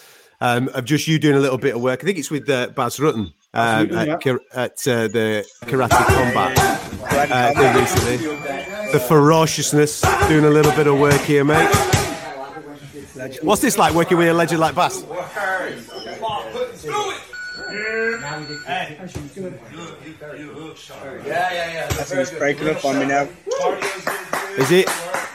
um, of just you doing a little bit of work. I think it's with uh, Baz Rutten um, at, at uh, the Karate Combat uh, recently. The ferociousness, doing a little bit of work here, mate. What's this like, working with a legend like Baz? Yeah, yeah, yeah. I think he's breaking up on me now. Is it?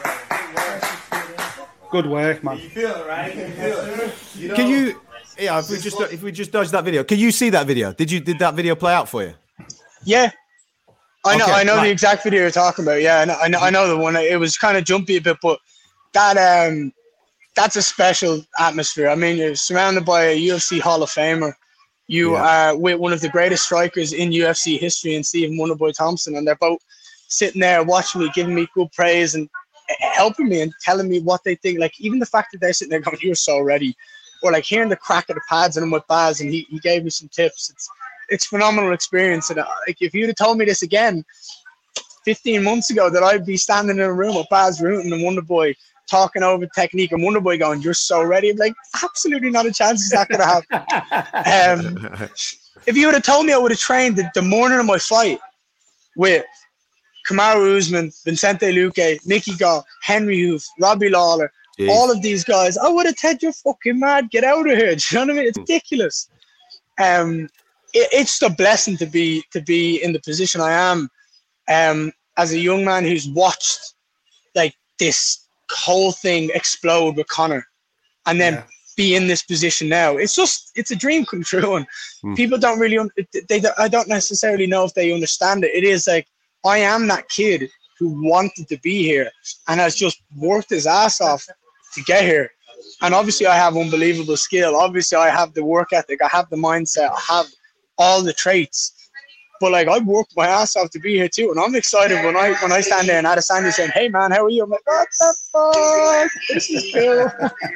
Good work, man. You feel it, right? You feel it. Can you? Yeah, if we just if we just dodge that video, can you see that video? Did you did that video play out for you? Yeah, I know. Okay, I know right. the exact video you're talking about. Yeah, I know. I know, I know the one. It was kind of jumpy a bit, but that um, that's a special atmosphere. I mean, you're surrounded by a U F C Hall of Famer. You yeah. are with one of the greatest strikers in U F C history, and Stephen Wonderboy Thompson, and they're both sitting there watching me, giving me good praise and helping me and telling me what they think. Like even the fact that they're sitting there going, "You're so ready," or like hearing the crack of the pads and I'm with Baz, and he, he gave me some tips. It's it's a phenomenal experience, and uh, like if you'd have told me this again fifteen months ago that I'd be standing in a room with Baz Rutten and Wonderboy talking over technique and Wonderboy going, "You're so ready." I'm like, absolutely not a chance is that going to happen. Um, if you would have told me I would have trained the, the morning of my fight with Kamaru Usman, Vicente Luque, Mickey Gall, Henry Hoof, Robbie Lawler, Jeez. all of these guys, I would have said, "You're fucking mad. Get out of here." Do you know what I mean? It's ridiculous. Um, it, it's just a blessing to be to be in the position I am um, as a young man who's watched like this whole thing explode with Conor, and then yeah. be in this position now. It's just it's a dream come true, and mm. people don't really un- they I don't necessarily know if they understand it. It is like I am that kid who wanted to be here and has just worked his ass off to get here. And obviously I have unbelievable skill. Obviously I have the work ethic. I have the mindset. I have all the traits. But like I've worked my ass off to be here too, and I'm excited when I when I stand there and Adesanya saying, "Hey man, how are you?" I'm like, "What the fuck? This is cool."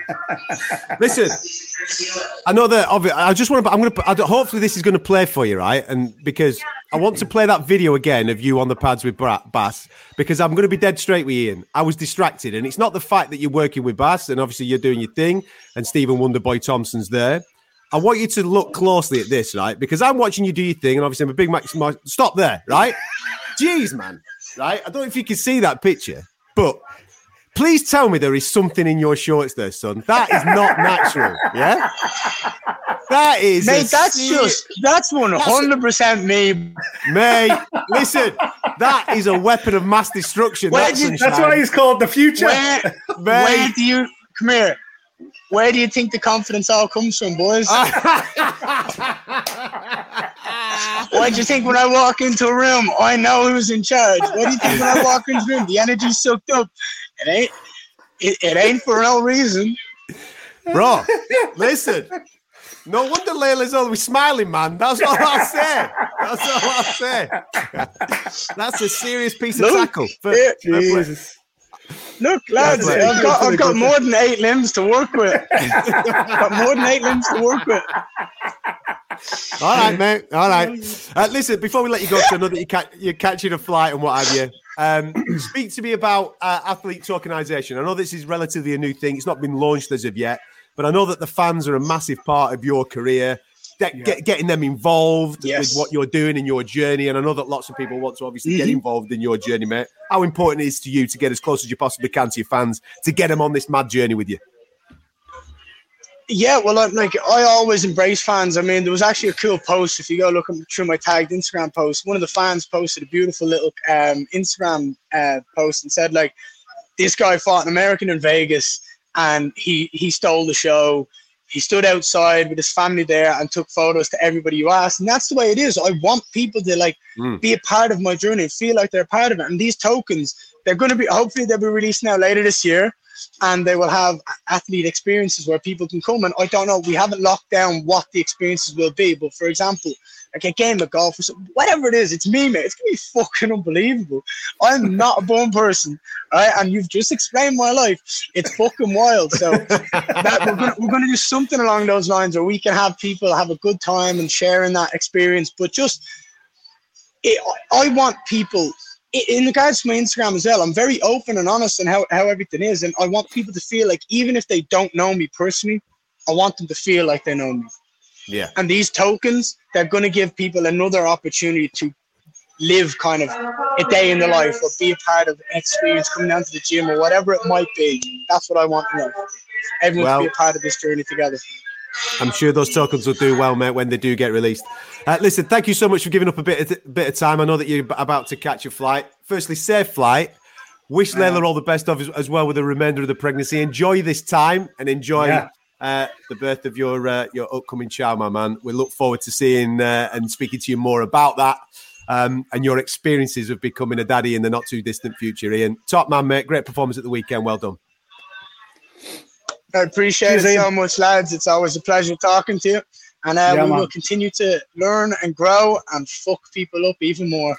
Listen, I know that. I just want to. I'm going to. Hopefully, this is going to play for you, right? And because I want to play that video again of you on the pads with Bass, because I'm going to be dead straight with Ian. I was distracted, and it's not the fact that you're working with Bass, and obviously you're doing your thing, and Stephen Wonderboy Thompson's there. I want you to look closely at this, right? Because I'm watching you do your thing, and obviously I'm a big Max. Stop there, right? Jeez, man, right? I don't know if you can see that picture, but please tell me there is something in your shorts there, son. That is not natural, yeah? That is... Mate, that's serious, just... That's one hundred percent me. Mate, listen, that is a weapon of mass destruction. Where you, that's why he's called the future. Where, where do you... Come here. Where do you think the confidence all comes from, boys? What do you think when I walk into a room, I know who's in charge? What do you think when I walk into the room? The energy's soaked up. It ain't it, it ain't for no reason. Bro, listen. No wonder Layla's always smiling, man. That's all I'll say. That's all I'll say. That's a serious piece of Look, tackle. For, Jesus. Look, lads, I've got, I've got more than eight limbs to work with. got more than eight limbs to work with. All right, mate. All right. Uh, listen, before we let you go, because I know that you ca- you're catching a flight and what have you, um, speak to me about uh, Athletes Organisation. I know this is relatively a new thing. It's not been launched as of yet, but I know that the fans are a massive part of your career. Get, yeah. get, getting them involved yes. with what you're doing in your journey. And I know that lots of people want to obviously mm-hmm. get involved in your journey, mate. How important it is to you to get as close as you possibly can to your fans, to get them on this mad journey with you? Yeah, well, like I always embrace fans. I mean, there was actually a cool post. If you go look through my tagged Instagram post, one of the fans posted a beautiful little um, Instagram uh, post and said, like, this guy fought an American in Vegas and he he stole the show. He stood outside with his family there and took photos to everybody you asked. And that's the way it is. I want people to like mm. be a part of my journey, feel like they're a part of it. And these tokens, they're going to be, hopefully they'll be released now later this year. And they will have athlete experiences where people can come. And I don't know, we haven't locked down what the experiences will be. But for example, like a game of golf or something, whatever it is, it's me, mate. It's going to be fucking unbelievable. I'm not a born person, right? And you've just explained my life. It's fucking wild. So that, we're going we're going to do something along those lines where we can have people have a good time and sharing that experience. But just, it, I want people... In regards to my Instagram as well, I'm very open and honest in how, how everything is. And I want people to feel like, even if they don't know me personally, I want them to feel like they know me. Yeah. And these tokens, they're going to give people another opportunity to live kind of a day in the life or be a part of an experience, coming down to the gym or whatever it might be. That's what I want in life. Everyone well, to be a part of this journey together. I'm sure those tokens will do well, mate, when they do get released. Uh, listen, thank you so much for giving up a bit of, bit of time. I know that you're about to catch a flight. Firstly, safe flight. Wish Layla all the best of as, as well with the remainder of the pregnancy. Enjoy this time and enjoy yeah. uh, the birth of your uh, your upcoming child, my man. We look forward to seeing uh, and speaking to you more about that um, and your experiences of becoming a daddy in the not too distant future, Ian. Top man, mate. Great performance at the weekend. Well done. I appreciate Cheers, it so Ian. much, lads. It's always a pleasure talking to you. And uh, yeah, we man. will continue to learn and grow and fuck people up even more.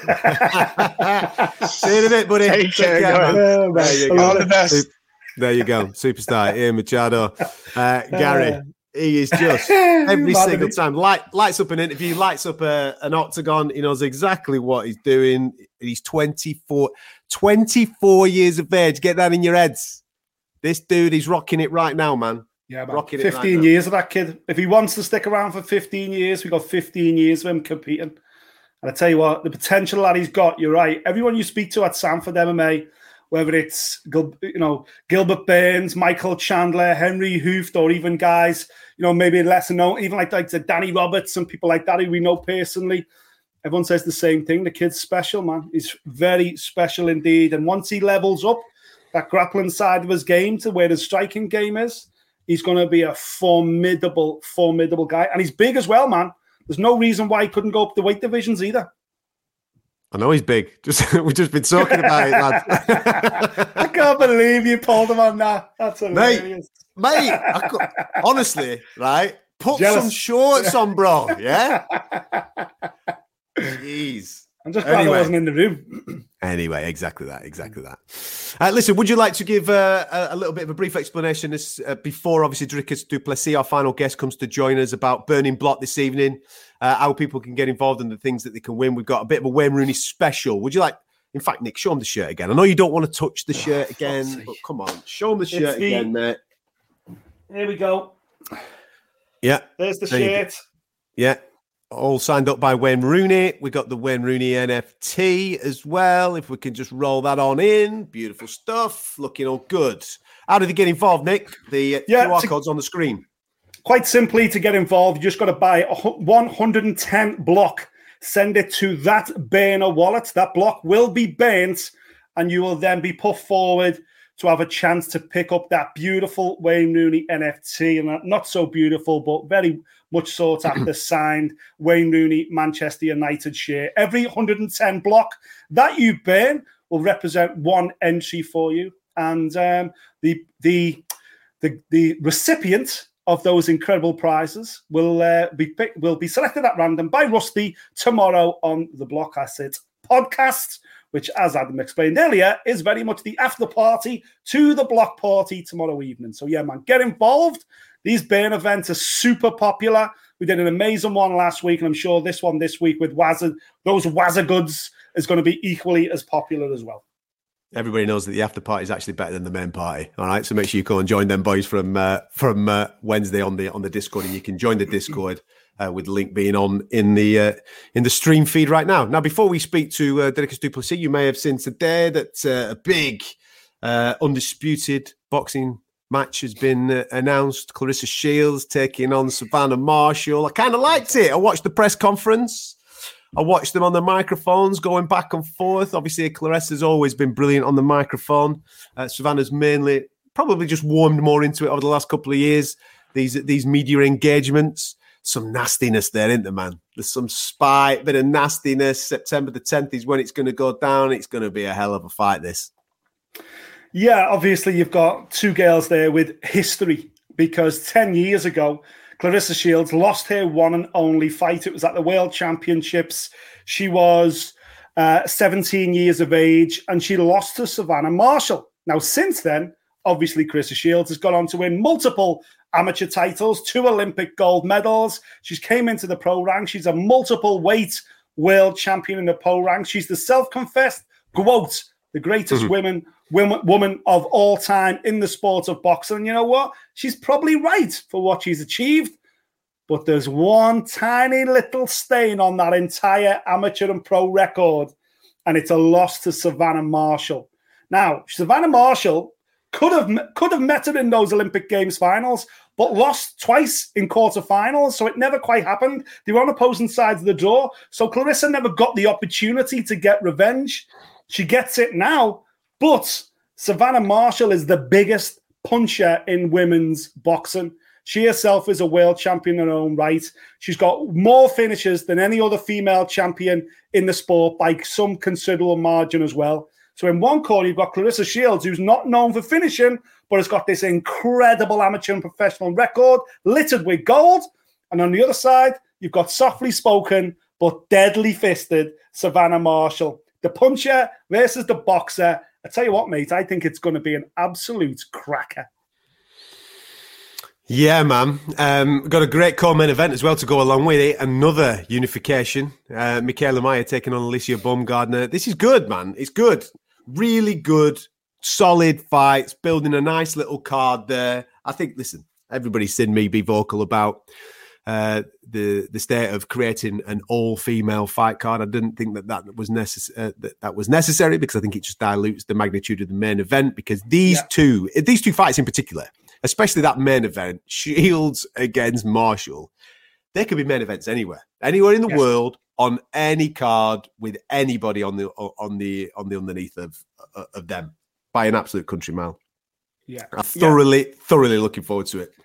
See you in a bit, buddy. Take care, care, man. There you go. All the best. There you go. Superstar, Ian Machado. Uh, Gary, He is just every single time light, lights up an interview, lights up a, an octagon. He knows exactly what he's doing. He's twenty-four, twenty-four years of age. Get that in your heads. This dude is rocking it right now, man. Yeah, man. Rocking fifteen it right years now. Of that kid. If he wants to stick around for fifteen years, we've got fifteen years of him competing. And I tell you what, the potential that he's got, you're right. Everyone you speak to at Sanford M M A, whether it's you know Gilbert Burns, Michael Chandler, Henry Hooft, or even guys, you know, maybe lesser known, even like, like the Danny Roberts and people like that who we know personally. Everyone says the same thing. The kid's special, man. He's very special indeed. And once he levels up that grappling side of his game to where the striking game is, he's going to be a formidable, formidable guy. And he's big as well, man. There's no reason why he couldn't go up the weight divisions either. I know he's big. Just we've just been talking about it, lad. I can't believe you pulled him on that. That's hilarious. Mate, mate I could, honestly, right? Put Jealous. some shorts on, bro. Yeah? Jeez. I'm just glad anyway. I wasn't in the room. Anyway, exactly that, exactly that. Uh, listen, would you like to give uh, a, a little bit of a brief explanation as, uh, before, obviously, Dricus du Plessis, our final guest, comes to join us about Burning Block this evening, uh, how people can get involved and the things that they can win. We've got a bit of a Wayne Rooney special. Would you like, in fact, Nick, show him the shirt again. I know you don't want to touch the shirt oh, again, but come on, show him the shirt the, again, mate. Here we go. Yeah. There's the there shirt. Yeah. All signed up by Wayne Rooney. We got the Wayne Rooney N F T as well. If we can just roll that on in. Beautiful stuff. Looking all good. How did they get involved, Nick? The yeah, Q R code's on the screen. Quite simply, to get involved, you just got to buy one hundred ten block. Send it to that burner wallet. That block will be burnt, and you will then be put forward to have a chance to pick up that beautiful Wayne Rooney N F T. And that not so beautiful, but very much sought after signed Wayne Rooney Manchester United shirt. Every one hundred ten block that you burn will represent one entry for you. And um, the, the the the recipient of those incredible prizes will uh, be pick, will be selected at random by Rusty tomorrow on the Block Asset podcast, which, as Adam explained earlier, is very much the after party to the block party tomorrow evening. So, yeah, man, get involved. These burn events are super popular. We did an amazing one last week, and I'm sure this one this week with Wazza, those Wazza goods is going to be equally as popular as well. Everybody knows that the after party is actually better than the main party. All right, so make sure you go and join them boys from uh, from uh, Wednesday on the on the Discord, and you can join the Discord uh, with the link being on in the uh, in the stream feed right now. Now, before we speak to uh, Dricus du Plessis, you may have seen today that uh, a big uh, undisputed boxing match has been uh, announced. Claressa Shields taking on Savannah Marshall. I kind of liked it. I watched the press conference. I watched them on the microphones going back and forth. Obviously, Claressa's always been brilliant on the microphone. Uh, Savannah's mainly probably just warmed more into it over the last couple of years. These these media engagements. Some nastiness there, isn't there, man? There's some spite, bit of nastiness. September the tenth is when it's going to go down. It's going to be a hell of a fight, this. Yeah, obviously you've got two girls there with history, because ten years ago, Claressa Shields lost her one and only fight. It was at the World Championships. She was uh, seventeen years of age, and she lost to Savannah Marshall. Now, since then, obviously, Claressa Shields has gone on to win multiple amateur titles, two Olympic gold medals. She's came into the pro ranks. She's a multiple weight world champion in the pro ranks. She's the self-confessed GOAT, the greatest mm-hmm. women, women, woman of all time in the sport of boxing. And you know what? She's probably right for what she's achieved. But there's one tiny little stain on that entire amateur and pro record, and it's a loss to Savannah Marshall. Now, Savannah Marshall could have could have met her in those Olympic Games finals, but lost twice in quarterfinals, so it never quite happened. They were on opposing sides of the draw, so Claressa never got the opportunity to get revenge. She gets it now, but Savannah Marshall is the biggest puncher in women's boxing. She herself is a world champion in her own right. She's got more finishes than any other female champion in the sport by some considerable margin as well. So in one corner, you've got Claressa Shields, who's not known for finishing, but has got this incredible amateur and professional record littered with gold. And on the other side, you've got softly spoken but deadly fisted Savannah Marshall. The puncher versus the boxer. I tell you what, mate, I think it's going to be an absolute cracker. Yeah, man. Um, got a great co-main event as well to go along with it. Another unification. Uh, Mikaela Mayer taking on Alicia Baumgardner. This is good, man. It's good. Really good, solid fights, building a nice little card there. I think, listen, everybody's seen me be vocal about uh, the the state of creating an all-female fight card. I didn't think that that was, necess- uh, that, that was necessary because I think it just dilutes the magnitude of the main event because these yeah. two, these two fights in particular, especially that main event, Shields against Marshall, they could be main events anywhere, anywhere in the yes. world, on any card with anybody on the on the on the underneath of of them by an absolute country mile. Yeah, I'm thoroughly yeah. thoroughly looking forward to it.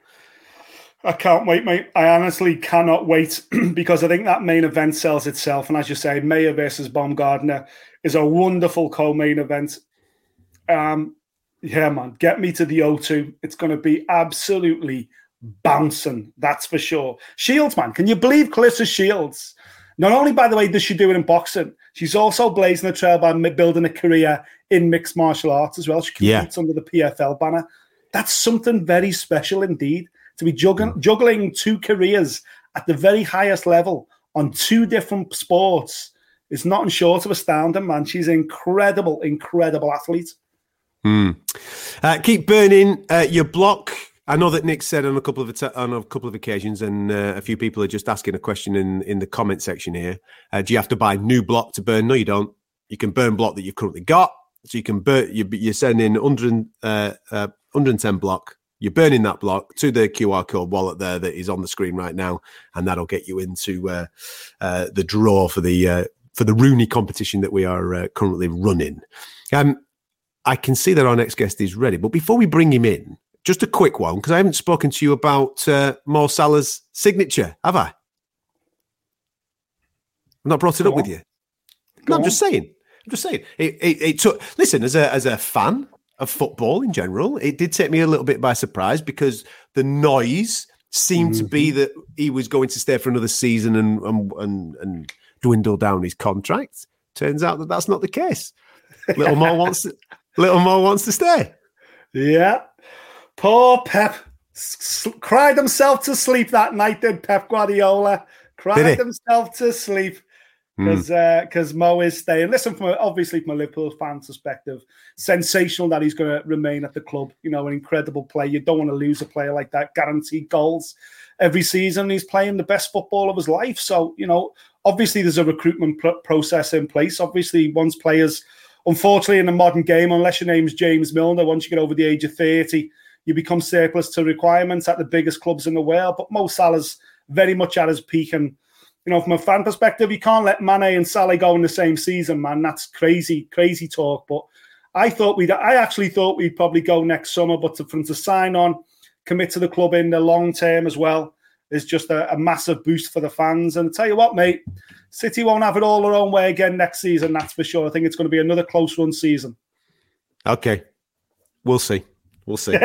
I can't wait, mate. I honestly cannot wait because I think that main event sells itself. And as you say, Mayer versus Baumgardner is a wonderful co-main event. Um. Yeah, man, get me to the O two. It's going to be absolutely bouncing, that's for sure. Shields, man, can you believe Claressa Shields? Not only, by the way, does she do it in boxing, she's also blazing a trail by building a career in mixed martial arts as well. She competes yeah. under the P F L banner. That's something very special indeed, to be juggling, mm. juggling two careers at the very highest level on two different sports. Is nothing short of astounding, man. She's an incredible, incredible athlete. Mm. Uh, keep burning uh, your block. I know that Nick said on a couple of on a couple of occasions, and uh, a few people are just asking a question in, in the comment section here. Uh, do you have to buy new block to burn? No, you don't. You can burn block that you've currently got. So you can burn. You, you're sending one hundred, uh, uh, one hundred ten block. You're burning that block to the Q R code wallet there that is on the screen right now, and that'll get you into uh, uh, the draw for the uh, for the Rooney competition that we are uh, currently running. Um. I can see that our next guest is ready. But before we bring him in, just a quick one, because I haven't spoken to you about uh, Mo Salah's signature, have I? I've not brought it Go up on. with you. Go no, I'm on. just saying. I'm just saying. It, it, it took, listen, as a as a fan of football in general, it did take me a little bit by surprise because the noise seemed mm-hmm. to be that he was going to stay for another season and, and, and, and dwindle down his contract. Turns out that that's not the case. Little Mo wants to... Little Mo wants to stay. Yeah. Poor Pep. S- cried himself to sleep that night, did Pep Guardiola. Cried himself to sleep because mm. uh, Mo is staying. Listen, from a, obviously from a Liverpool fan perspective, sensational that he's going to remain at the club. You know, an incredible player. You don't want to lose a player like that. Guaranteed goals every season. He's playing the best football of his life. So, you know, obviously there's a recruitment pr- process in place. Obviously, once players... Unfortunately, in the modern game, unless your name's James Milner, once you get over the age of thirty, you become surplus to requirements at the biggest clubs in the world. But Mo Salah's very much at his peak. And, you know, from a fan perspective, you can't let Mane and Salah go in the same season, man. That's crazy, crazy talk. But I thought we'd, I actually thought we'd probably go next summer. But to, for him to sign on, commit to the club in the long term as well, is just a, a massive boost for the fans. And I tell you what, mate, City won't have it all their own way again next season, that's for sure. I think it's going to be another close run season. Okay. We'll see. We'll see.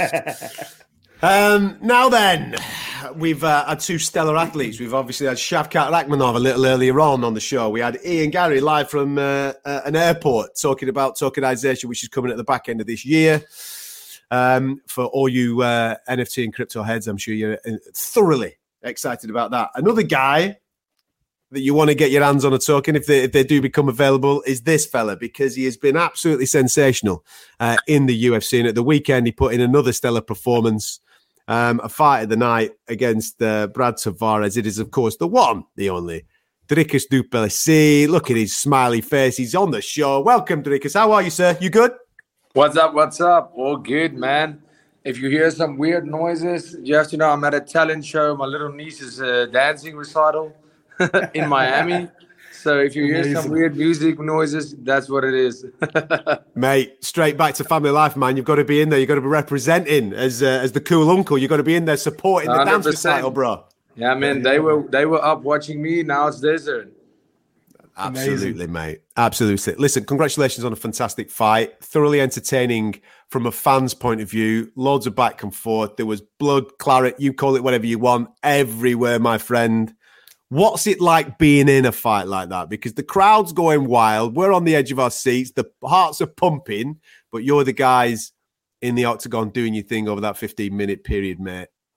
um, now then, we've uh, had two stellar athletes. We've obviously had Shavkat Rakhmonov a little earlier on on the show. We had Ian Garry live from uh, uh, an airport talking about tokenization, which is coming at the back end of this year. Um, for all you uh, N F T and crypto heads, I'm sure you're thoroughly excited about that. Another guy that you want to get your hands on a token if they, if they do become available is this fella, because he has been absolutely sensational uh, in the U F C. And at the weekend, he put in another stellar performance, um, a fight of the night against uh, Brad Tavares. It is, of course, the one, the only, Dricus du Plessis. Look at his smiley face. He's on the show. Welcome, Dricus. How are you, sir? You good? What's up? What's up? All good, man. If you hear some weird noises, you have to know I'm at a talent show. My little niece is a dancing recital in Miami. So if you Amazing. hear some weird music noises, that's what it is. Mate, straight back to family life, man. You've got to be in there. You've got to be representing as uh, as the cool uncle. You've got to be in there supporting the dance recital, bro. Yeah, man. They were they were up watching me. Now it's their turn. Absolutely, Amazing. mate. Absolutely. Listen, congratulations on a fantastic fight. Thoroughly entertaining from a fan's point of view. Loads of back and forth. There was blood, claret, you call it whatever you want, everywhere, my friend. What's it like being in a fight like that? Because the crowd's going wild. We're on the edge of our seats. The hearts are pumping, but you're the guys in the octagon doing your thing over that fifteen-minute period, mate.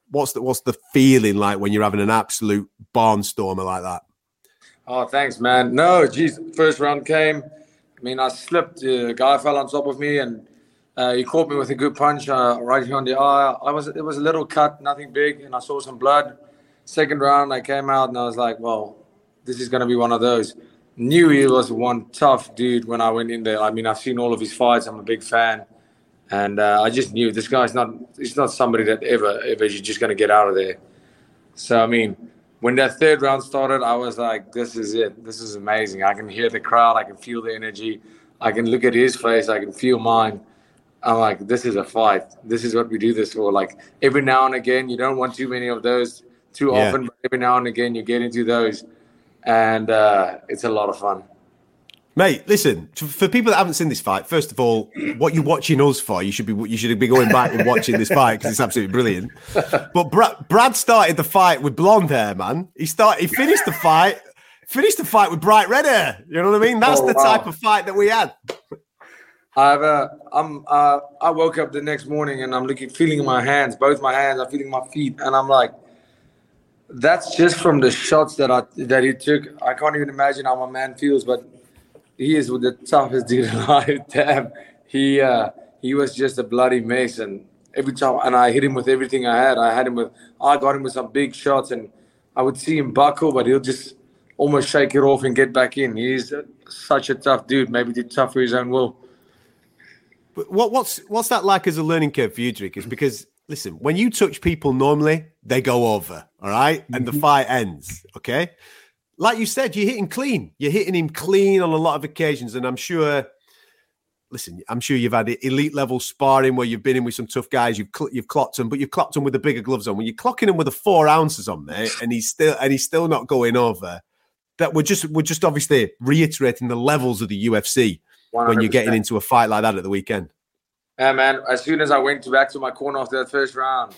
what's the what's the feeling like when you're having an absolute barnstormer like that? Oh, thanks, man. No, geez, first round came. I mean, I slipped. A guy fell on top of me, and uh, he caught me with a good punch uh, right here on the eye. I was it was a little cut, nothing big, and I saw some blood. Second round, I came out, and I was like, well, this is going to be one of those. Knew he was one tough dude when I went in there. I mean, I've seen all of his fights. I'm a big fan. And uh, I just knew this guy's not, he's not somebody that ever, ever is just going to get out of there. So, I mean, when that third round started, I was like, this is it. This is amazing. I can hear the crowd. I can feel the energy. I can look at his face. I can feel mine. I'm like, this is a fight. This is what we do this for. Like, every now and again, you don't want too many of those too yeah. often, but every now and again, you get into those. And uh, it's a lot of fun. Mate, listen, for people that haven't seen this fight, first of all, what you're watching us for, you should be you should be going back and watching this fight because it's absolutely brilliant. But Brad, Brad started the fight with blonde hair, man. He started, he finished the fight, finished the fight with bright red hair. You know what I mean? That's oh, the wow. type of fight that we had. I've uh, I'm uh, I woke up the next morning and I'm looking, feeling my hands, both my hands. I'm feeling my feet, and I'm like, that's just from the shots that I that he took. I can't even imagine how my man feels, but he is with the toughest dude alive. Damn, he uh, he was just a bloody mess, and every time, and I hit him with everything I had. I had him with, I got him with some big shots, and I would see him buckle, but he'll just almost shake it off and get back in. He's such a tough dude, maybe too tough for his own will. But what what's what's that like as a learning curve for you, Drake? Is because listen, when you touch people normally, they go over, all right? And the fight ends, okay? Like you said, you're hitting clean. You're hitting him clean on a lot of occasions. And I'm sure, listen, I'm sure you've had elite level sparring where you've been in with some tough guys. You've cl- you've clocked them, but you've clocked them with the bigger gloves on. When you're clocking him with the four ounces on, mate, and he's still and he's still not going over, that we're just we're just obviously reiterating the levels of the U F C one hundred percent when you're getting into a fight like that at the weekend. Yeah, man, as soon as I went back to my corner after that first round,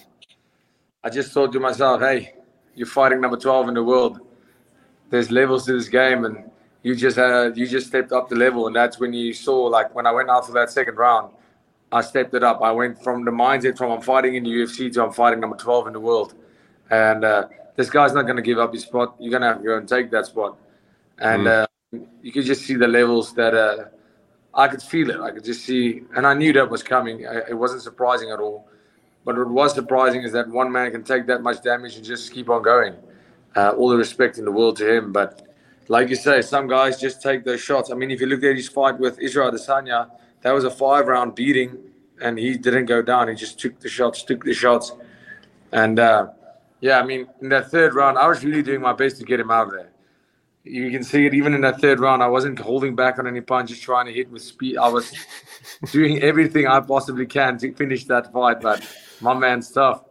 I just thought to myself, hey, you're fighting number twelve in the world. There's levels to this game, and you just uh, you just stepped up the level. And that's when you saw, like, when I went out for that second round, I stepped it up. I went from the mindset from I'm fighting in the U F C to I'm fighting number twelve in the world. And uh, this guy's not going to give up his spot. You're going to have to go and take that spot. And mm. uh, you could just see the levels that uh, I could feel it. I could just see, and I knew that was coming. It wasn't surprising at all. But what was surprising is that one man can take that much damage and just keep on going. Uh, all the respect in the world to him. But like you say, some guys just take those shots. I mean, if you look at his fight with Israel Adesanya, that was a five-round beating, and he didn't go down. He just took the shots, took the shots. And, uh, yeah, I mean, in that third round, I was really doing my best to get him out of there. You can see it even in that third round. I wasn't holding back on any punches, trying to hit with speed. I was doing everything I possibly can to finish that fight, but my man's tough.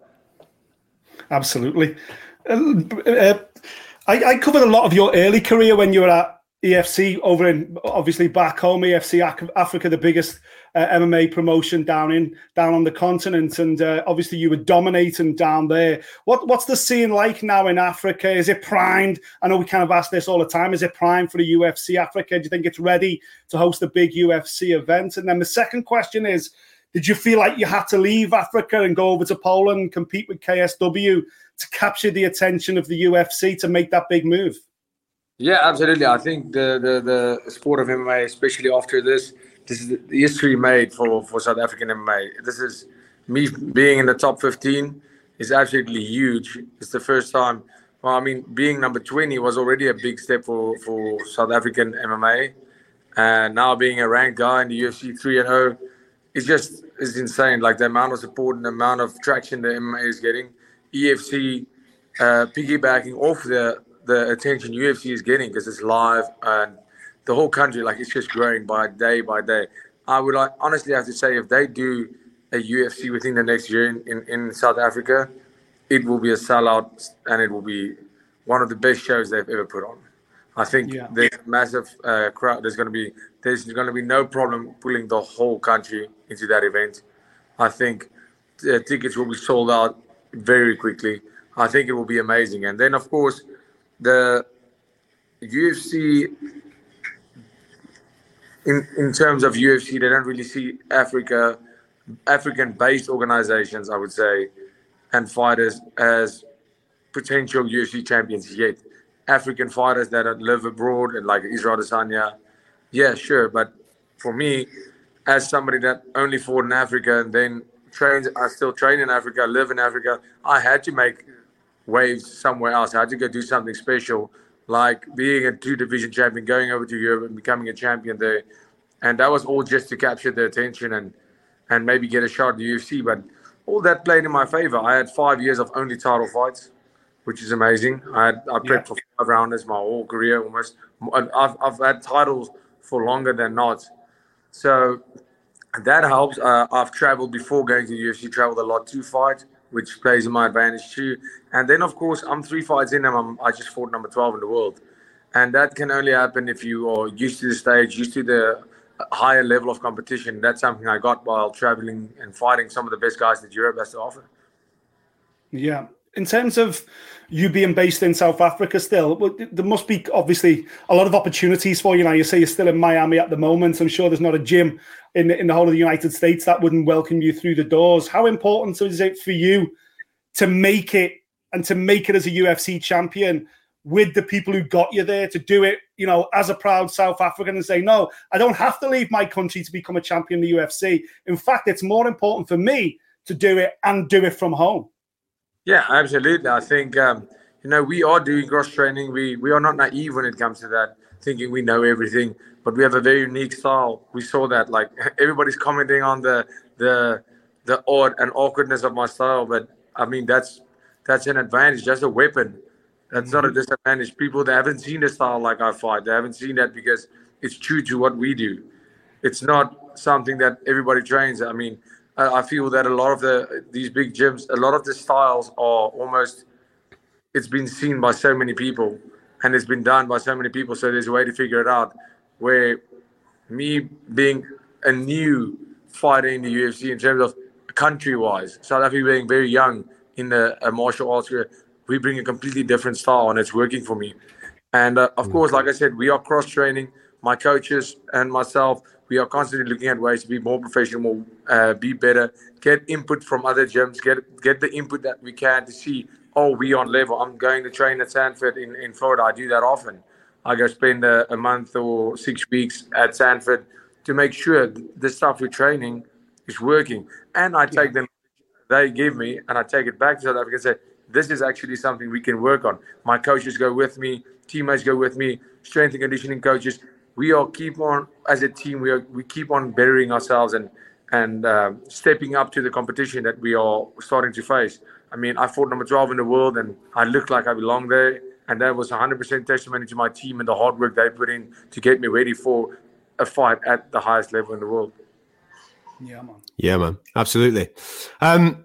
Absolutely. Uh, uh, I, I covered a lot of your early career when you were at E F C over in, obviously, back home. E F C Africa, the biggest uh, M M A promotion down in down on the continent, and uh, obviously you were dominating down there. What what's the scene like now in Africa? Is it primed? I know we kind of ask this all the time. Is it primed for the U F C Africa? Do you think it's ready to host a big U F C event? And then the second question is, did you feel like you had to leave Africa and go over to Poland and compete with K S W to capture the attention of the U F C to make that big move? Yeah, absolutely. I think the the, the sport of M M A, especially after this, this is the history made for, for South African M M A. This is me being in the top fifteen is absolutely huge. It's the first time. Well, I mean, being number twenty was already a big step for, for South African M M A. And now being a ranked guy in the U F C three and oh, it's just it's insane. Like the amount of support and the amount of traction the M M A is getting. E F C uh, piggybacking off the, the attention U F C is getting because it's live and the whole country, like, it's just growing by day by day. I would like, honestly have to say if they do a U F C within the next year in, in, in South Africa, it will be a sellout and it will be one of the best shows they've ever put on. I think yeah. there's a massive uh, crowd. There's going to be there's going to be no problem pulling the whole country into that event. I think uh, tickets will be sold out very quickly. I think it will be amazing. And then, of course, the U F C, in, in terms of U F C, they don't really see Africa, African-based organizations, I would say, and fighters as potential U F C champions yet. African fighters that live abroad, and like Israel Adesanya, yeah, sure. But for me, as somebody that only fought in Africa and then trains, I still train in Africa, live in Africa, I had to make waves somewhere else. I had to go do something special, like being a two-division champion, going over to Europe and becoming a champion there. And that was all just to capture the attention and, and maybe get a shot at the U F C. But all that played in my favor. I had five years of only title fights, which is amazing. I had, I prepped yeah. for five rounders my whole career almost. I've, I've had titles for longer than not. So that helps. Uh, I've traveled before going to the U F C, traveled a lot to fight, which plays in my advantage too. And then, of course, I'm three fights in and I'm, I just fought number twelve in the world. And that can only happen if you are used to the stage, used to the higher level of competition. That's something I got while traveling and fighting some of the best guys that Europe has to offer. Yeah. In terms of you being based in South Africa still, there must be obviously a lot of opportunities for you now. You say you're still in Miami at the moment. I'm sure there's not a gym in the, in the whole of the United States that wouldn't welcome you through the doors. How important is it for you to make it and to make it as a U F C champion with the people who got you there, to do it, you know, as a proud South African and say, no, I don't have to leave my country to become a champion in the U F C. In fact, it's more important for me to do it and do it from home. Yeah, absolutely. I think, um, you know, we are doing cross training. We we are not naive when it comes to that, thinking we know everything, but we have a very unique style. We saw that, like, everybody's commenting on the the the odd and awkwardness of my style, but I mean, that's that's an advantage. That's a weapon. That's mm-hmm. not a disadvantage. People that haven't seen the style like I fight, they haven't seen that because it's true to what we do. It's not something that everybody trains. I mean, I feel that a lot of the these big gyms, a lot of the styles are almost, it's been seen by so many people and it's been done by so many people. So there's a way to figure it out. Where me being a new fighter in the U F C in terms of country-wise, South Africa being very young in the uh, martial arts career, we bring a completely different style and it's working for me. And uh, of course, like I said, we are cross-training. My coaches and myself, we are constantly looking at ways to be more professional, uh, be better, get input from other gyms, get get the input that we can to see, oh, we on level. I'm going to train at Sanford in, in Florida. I do that often. I go spend a, a month or six weeks at Sanford to make sure the stuff we're training is working. And I take them, they give me, and I take it back to South Africa and say, this is actually something we can work on. My coaches go with me, teammates go with me, strength and conditioning coaches. We all keep on, as a team, we are, we keep on bettering ourselves and and uh, stepping up to the competition that we are starting to face. I mean, I fought number twelve in the world and I looked like I belonged there. And that was one hundred percent testimony to my team and the hard work they put in to get me ready for a fight at the highest level in the world. Yeah, man. Yeah, man. Absolutely. Um,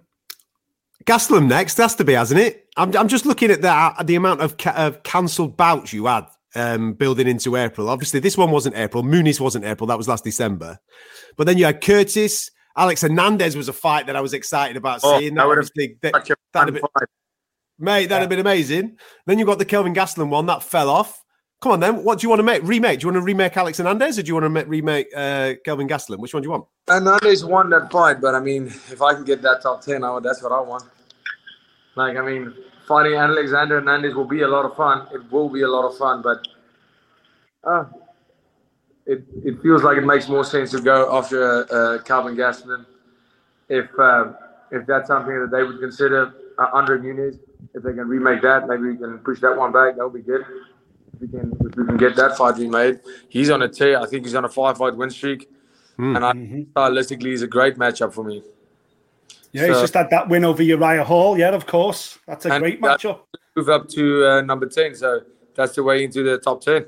Gastelum next, has to be, hasn't it? I'm, I'm just looking at the, the amount of, ca- of cancelled bouts you had. Um, building into April. Obviously, this one wasn't April. Muniz wasn't April. That was last December. But then you had Curtis. Alex Hernandez was a fight that I was excited about oh, seeing. That would have been that, such a that'd fun been, mate, that'd yeah. have been amazing. Then you got the Kelvin Gastelum one. That fell off. Come on, then. What do you want to make? Remake? Do you want to remake Alex Hernandez or do you want to make, remake uh, Kelvin Gastelum? Which one do you want? Hernandez won that fight, but I mean, if I can get that top ten, I would, that's what I want. Like, I mean, fighting Alexander Hernandez will be a lot of fun. It will be a lot of fun, but uh, it it feels like it makes more sense to go after uh, uh, Kelvin Gastelum. If uh, if that's something that they would consider, uh, Andre Muniz, if they can remake that, maybe we can push that one back. That would be good. If we can, if we can get that fight remade. He's on a tear. I think he's on a five-fight win streak, mm. and I, stylistically, he's a great matchup for me. Yeah, so, he's just had that win over Uriah Hall. Yeah, of course. That's a great matchup. Move up to uh, number ten, so that's the way into the top ten.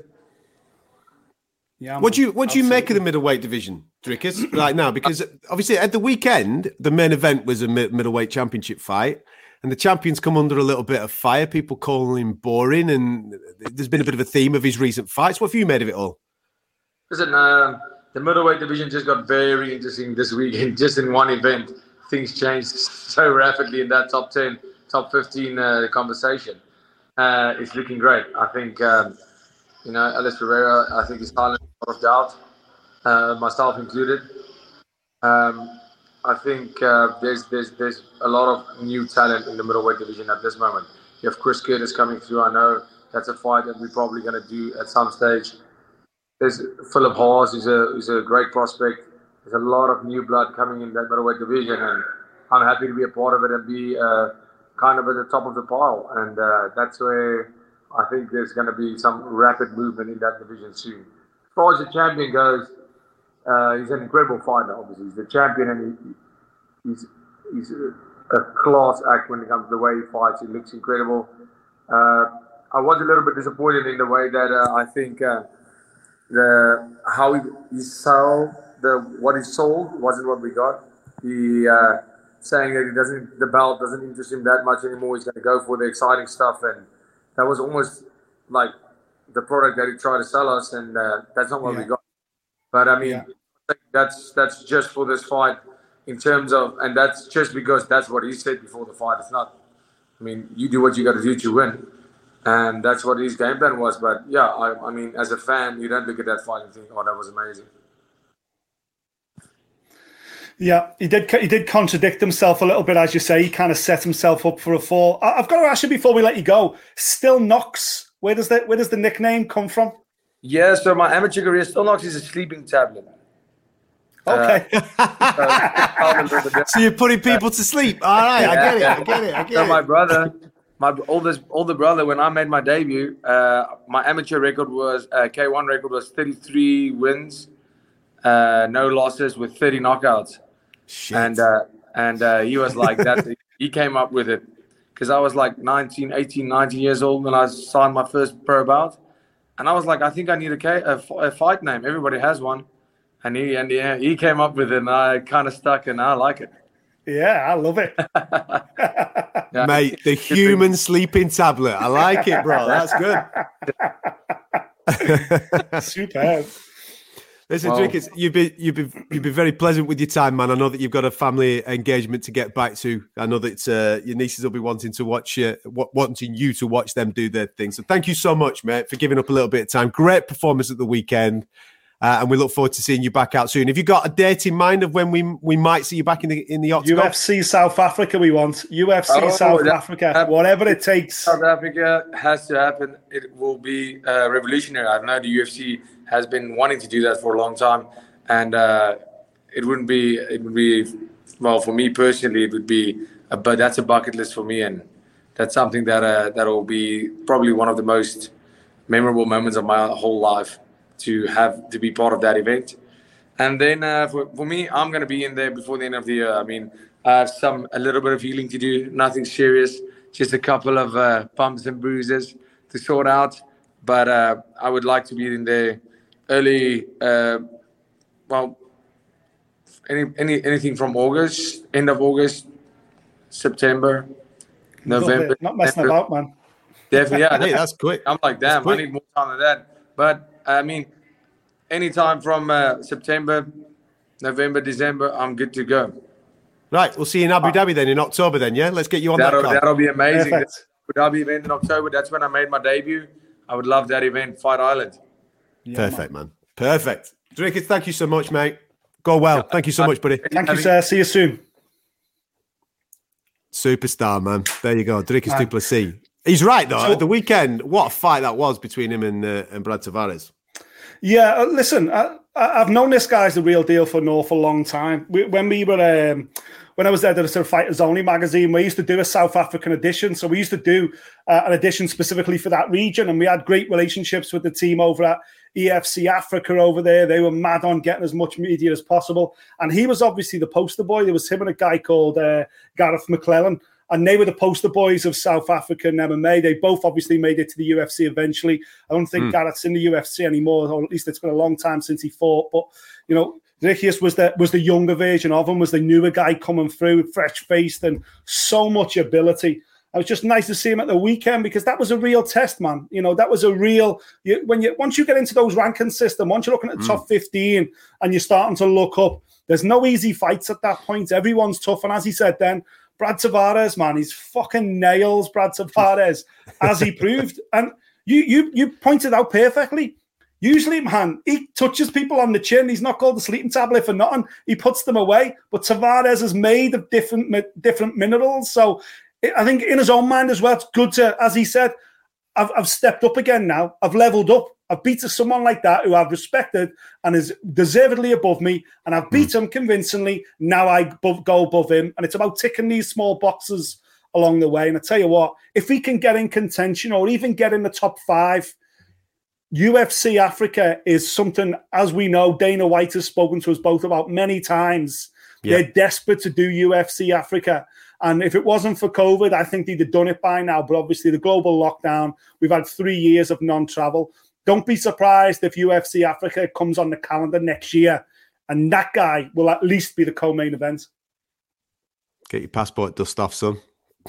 Yeah, what do you what do you make of the middleweight division, Drickers, right now? Because obviously at the weekend, the main event was a middleweight championship fight, and the champion's come under a little bit of fire. People calling him boring, and there's been a bit of a theme of his recent fights. What have you made of it all? Listen, uh, the middleweight division just got very interesting this weekend. Just in one event, things changed so rapidly in that top ten, top fifteen uh, conversation. Uh, it's looking great. I think. Um, You know, Alex Pereira, I think, is silenced a lot of doubt, uh, myself included. Um, I think uh, there's there's there's a lot of new talent in the middleweight division at this moment. You have Chris Curtis coming through. I know that's a fight that we're probably going to do at some stage. There's Philip Haas, who's a who's a great prospect. There's a lot of new blood coming in that middleweight division, and I'm happy to be a part of it and be uh, kind of at the top of the pile. And uh, that's where I think there's going to be some rapid movement in that division soon. As far as the champion goes, uh, he's an incredible fighter. Obviously, he's the champion, and he, he's he's a, a class act when it comes to the way he fights. He looks incredible. Uh, I was a little bit disappointed in the way that uh, I think uh, the how he, he sold the what he sold wasn't what we got. He uh, saying that he doesn't the belt doesn't interest him that much anymore. He's going to go for the exciting stuff, and that was almost like the product that he tried to sell us, and uh, that's not what yeah. we got. But I mean, yeah. I think that's that's just for this fight in terms of, and that's just because that's what he said before the fight. It's not. I mean, you do what you got to do to win. And that's what his game plan was. But yeah, I, I mean, as a fan, you don't look at that fight and think, "Oh, that was amazing." Yeah, he did. He did contradict himself a little bit, as you say. He kind of set himself up for a fall. I've got to ask you before we let you go. Still Knox. Where does that? Where does the nickname come from? Yeah, so my amateur career, Still Knox is a sleeping tablet. Okay. Uh, so you're putting people to sleep. All right, yeah, I get it. I get it. I get so it. my brother. My oldest older brother, when I made my debut, uh, my amateur record was uh, K one record was thirty-three wins, uh, no losses with thirty knockouts. Shit. And uh, and uh, he was like that. He came up with it because I was like nineteen, eighteen, nineteen years old when I signed my first pro bout, and I was like, I think I need a, K, a, a fight name. Everybody has one, and he and he, he came up with it, and I kind of stuck, and I like it. Yeah, I love it. Yeah. Mate, the human sleeping tablet. I like it, bro. That's good. Superb. Listen, well, Drinkers, you've been you've been you've been very pleasant with your time, man. I know that you've got a family engagement to get back to. I know that uh, your nieces will be wanting to watch you, wanting you to watch them do their thing. So thank you so much, mate, for giving up a little bit of time. Great performance at the weekend. Uh, and we look forward to seeing you back out soon. Have you got a date in mind of when we we might see you back in the in the octagon? U F C South Africa, we want U F C oh, South Africa, happen. Whatever it takes. South Africa has to happen. It will be uh, revolutionary. I know the U F C has been wanting to do that for a long time, and uh, it wouldn't be. It would be well for me personally. It would be, a, but that's a bucket list for me, and that's something that uh, that will be probably one of the most memorable moments of my whole life. To have to be part of that event. And then uh, for, for me, I'm going to be in there before the end of the year. I mean, I have some a little bit of healing to do, nothing serious, just a couple of uh, bumps and bruises to sort out. But uh, I would like to be in there early, uh, well, any, any anything from August, end of August, September, November. Not messing September. about, man. Definitely, yeah. Hey, that's quick. I'm like, damn, I need more time than that. But I mean, anytime from uh, September, November, December, I'm good to go. Right, we'll see you in Abu Dhabi then in October. Then, yeah, let's get you on that'll, that card. That'll be amazing. Perfect. The Abu Dhabi event in October. That's when I made my debut. I would love that event, Fight Island. Yeah, Perfect, man. man. Perfect. Drinkers, thank you so much, mate. Go well. Thank you so much, buddy. Thank you, sir. See you soon. Superstar, man. There you go. Drinkers du Plessis. He's right, though. So, at the weekend, what a fight that was between him and uh, and Brad Tavares. Yeah, uh, listen, I, I've known this guy's the real deal for North for a long time. We, when we were, um, when I was there, there was a Fighters Only magazine. We used to do a South African edition, so we used to do uh, an edition specifically for that region, and we had great relationships with the team over at E F C Africa over there. They were mad on getting as much media as possible, and he was obviously the poster boy. There was him and a guy called uh, Gareth McClellan. And they were the poster boys of South African M M A. They both obviously made it to the U F C eventually. I don't think mm. Garrett's in the U F C anymore, or at least it's been a long time since he fought. But, you know, Rikius was the, was the younger version of him, was the newer guy coming through, fresh-faced and so much ability. It was just nice to see him at the weekend because that was a real test, man. You know, that was a real you, – when you once you get into those ranking system, once you're looking at the mm. top fifteen and you're starting to look up, there's no easy fights at that point. Everyone's tough. And as he said then, Brad Tavares, man, he's fucking nails Brad Tavares, as he proved. And you you you pointed out perfectly. Usually, man, he touches people on the chin. He's not called the sleeping tablet for nothing. He puts them away. But Tavares is made of different different minerals. So I think in his own mind as well, it's good to, as he said, I've, I've stepped up again now. I've leveled up. I've beaten someone like that who I've respected and is deservedly above me. And I've beat him convincingly. Now I go above him. And it's about ticking these small boxes along the way. And I tell you what, if he can get in contention or even get in the top five, U F C Africa is something, as we know, Dana White has spoken to us both about many times. Yeah. They're desperate to do U F C Africa. And if it wasn't for COVID, I think they'd have done it by now. But obviously the global lockdown, we've had three years of non-travel. Don't be surprised if U F C Africa comes on the calendar next year. And that guy will at least be the co-main event. Get your passport dust off, son.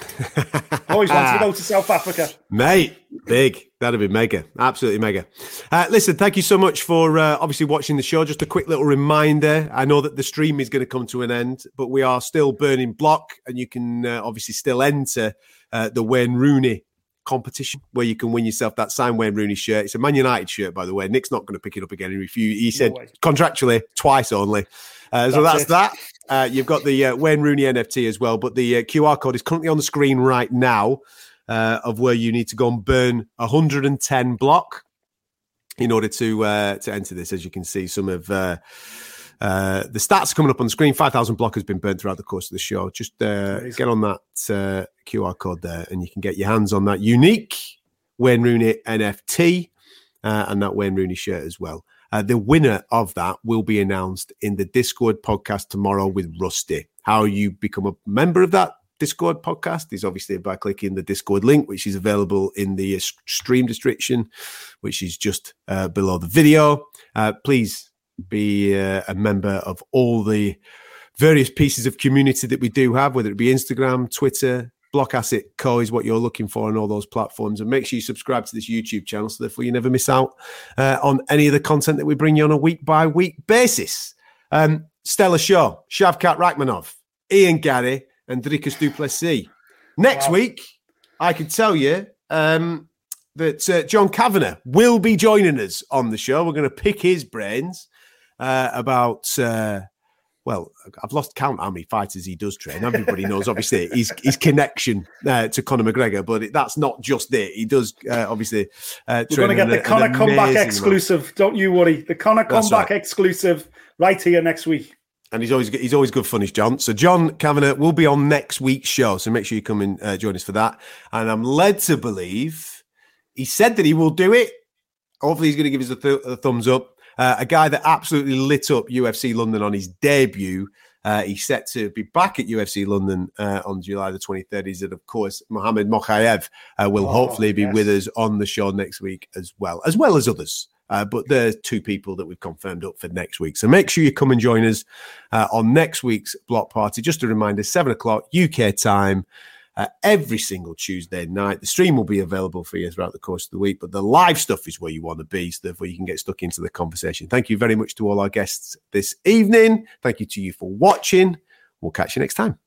Always wanted to go to South Africa. Mate, big. That'd be mega. Absolutely mega. Uh, listen, thank you so much for uh, obviously watching the show. Just a quick little reminder. I know that the stream is going to come to an end, but we are still burning block, and you can uh, obviously still enter uh, the Wayne Rooney competition where you can win yourself that signed Wayne Rooney shirt. It's a Man United shirt, by the way. Nick's not going to pick it up again. He refused. He said no contractually twice only. Uh, so that's, that's that. Uh, you've got the uh, Wayne Rooney N F T as well, but the uh, Q R code is currently on the screen right now uh, of where you need to go and burn one hundred ten block in order to uh, to enter this. As you can see, some of uh, uh, the stats are coming up on the screen. five thousand block has been burnt throughout the course of the show. Just uh, get on that uh, Q R code there and you can get your hands on that unique Wayne Rooney N F T uh, and that Wayne Rooney shirt as well. Uh, the winner of that will be announced in the Discord podcast tomorrow with Rusty. How you become a member of that Discord podcast is obviously by clicking the Discord link, which is available in the stream description, which is just uh, below the video. Uh, please be uh, a member of all the various pieces of community that we do have, whether it be Instagram, Twitter, Block Asset Co is what you're looking for on all those platforms. And make sure you subscribe to this YouTube channel so therefore you never miss out uh, on any of the content that we bring you on a week-by-week basis. Um, stellar show. Shavkat Rakhmonov, Ian Garry, and Dricus du Plessis. Next wow. week, I can tell you um, that uh, John Kavanagh will be joining us on the show. We're going to pick his brains uh, about... Uh, Well, I've lost count how many fighters he does train. Everybody knows, obviously, his, his connection uh, to Conor McGregor, but it, that's not just it. He does, uh, obviously, uh, We're going to get the Conor Comeback exclusive. Amount. Don't you worry. The Conor Comeback right. exclusive right here next week. And he's always he's always good fun, is John. So John Kavanagh will be on next week's show, so make sure you come and uh, join us for that. And I'm led to believe he said that he will do it. Hopefully, he's going to give us a, th- a thumbs up. Uh, a guy that absolutely lit up U F C London on his debut. Uh, he's set to be back at U F C London uh, on July the twenty-third. Is that, of course, Mohamed Mokaev uh, will oh, hopefully be yes. with us on the show next week as well, as well as others. Uh, but there's two people that we've confirmed up for next week. So make sure you come and join us uh, on next week's block party. Just a reminder, seven o'clock U K time. Uh, every single Tuesday night. The stream will be available for you throughout the course of the week, but the live stuff is where you want to be, so therefore you can get stuck into the conversation. Thank you very much to all our guests this evening. Thank you to you for watching. We'll catch you next time.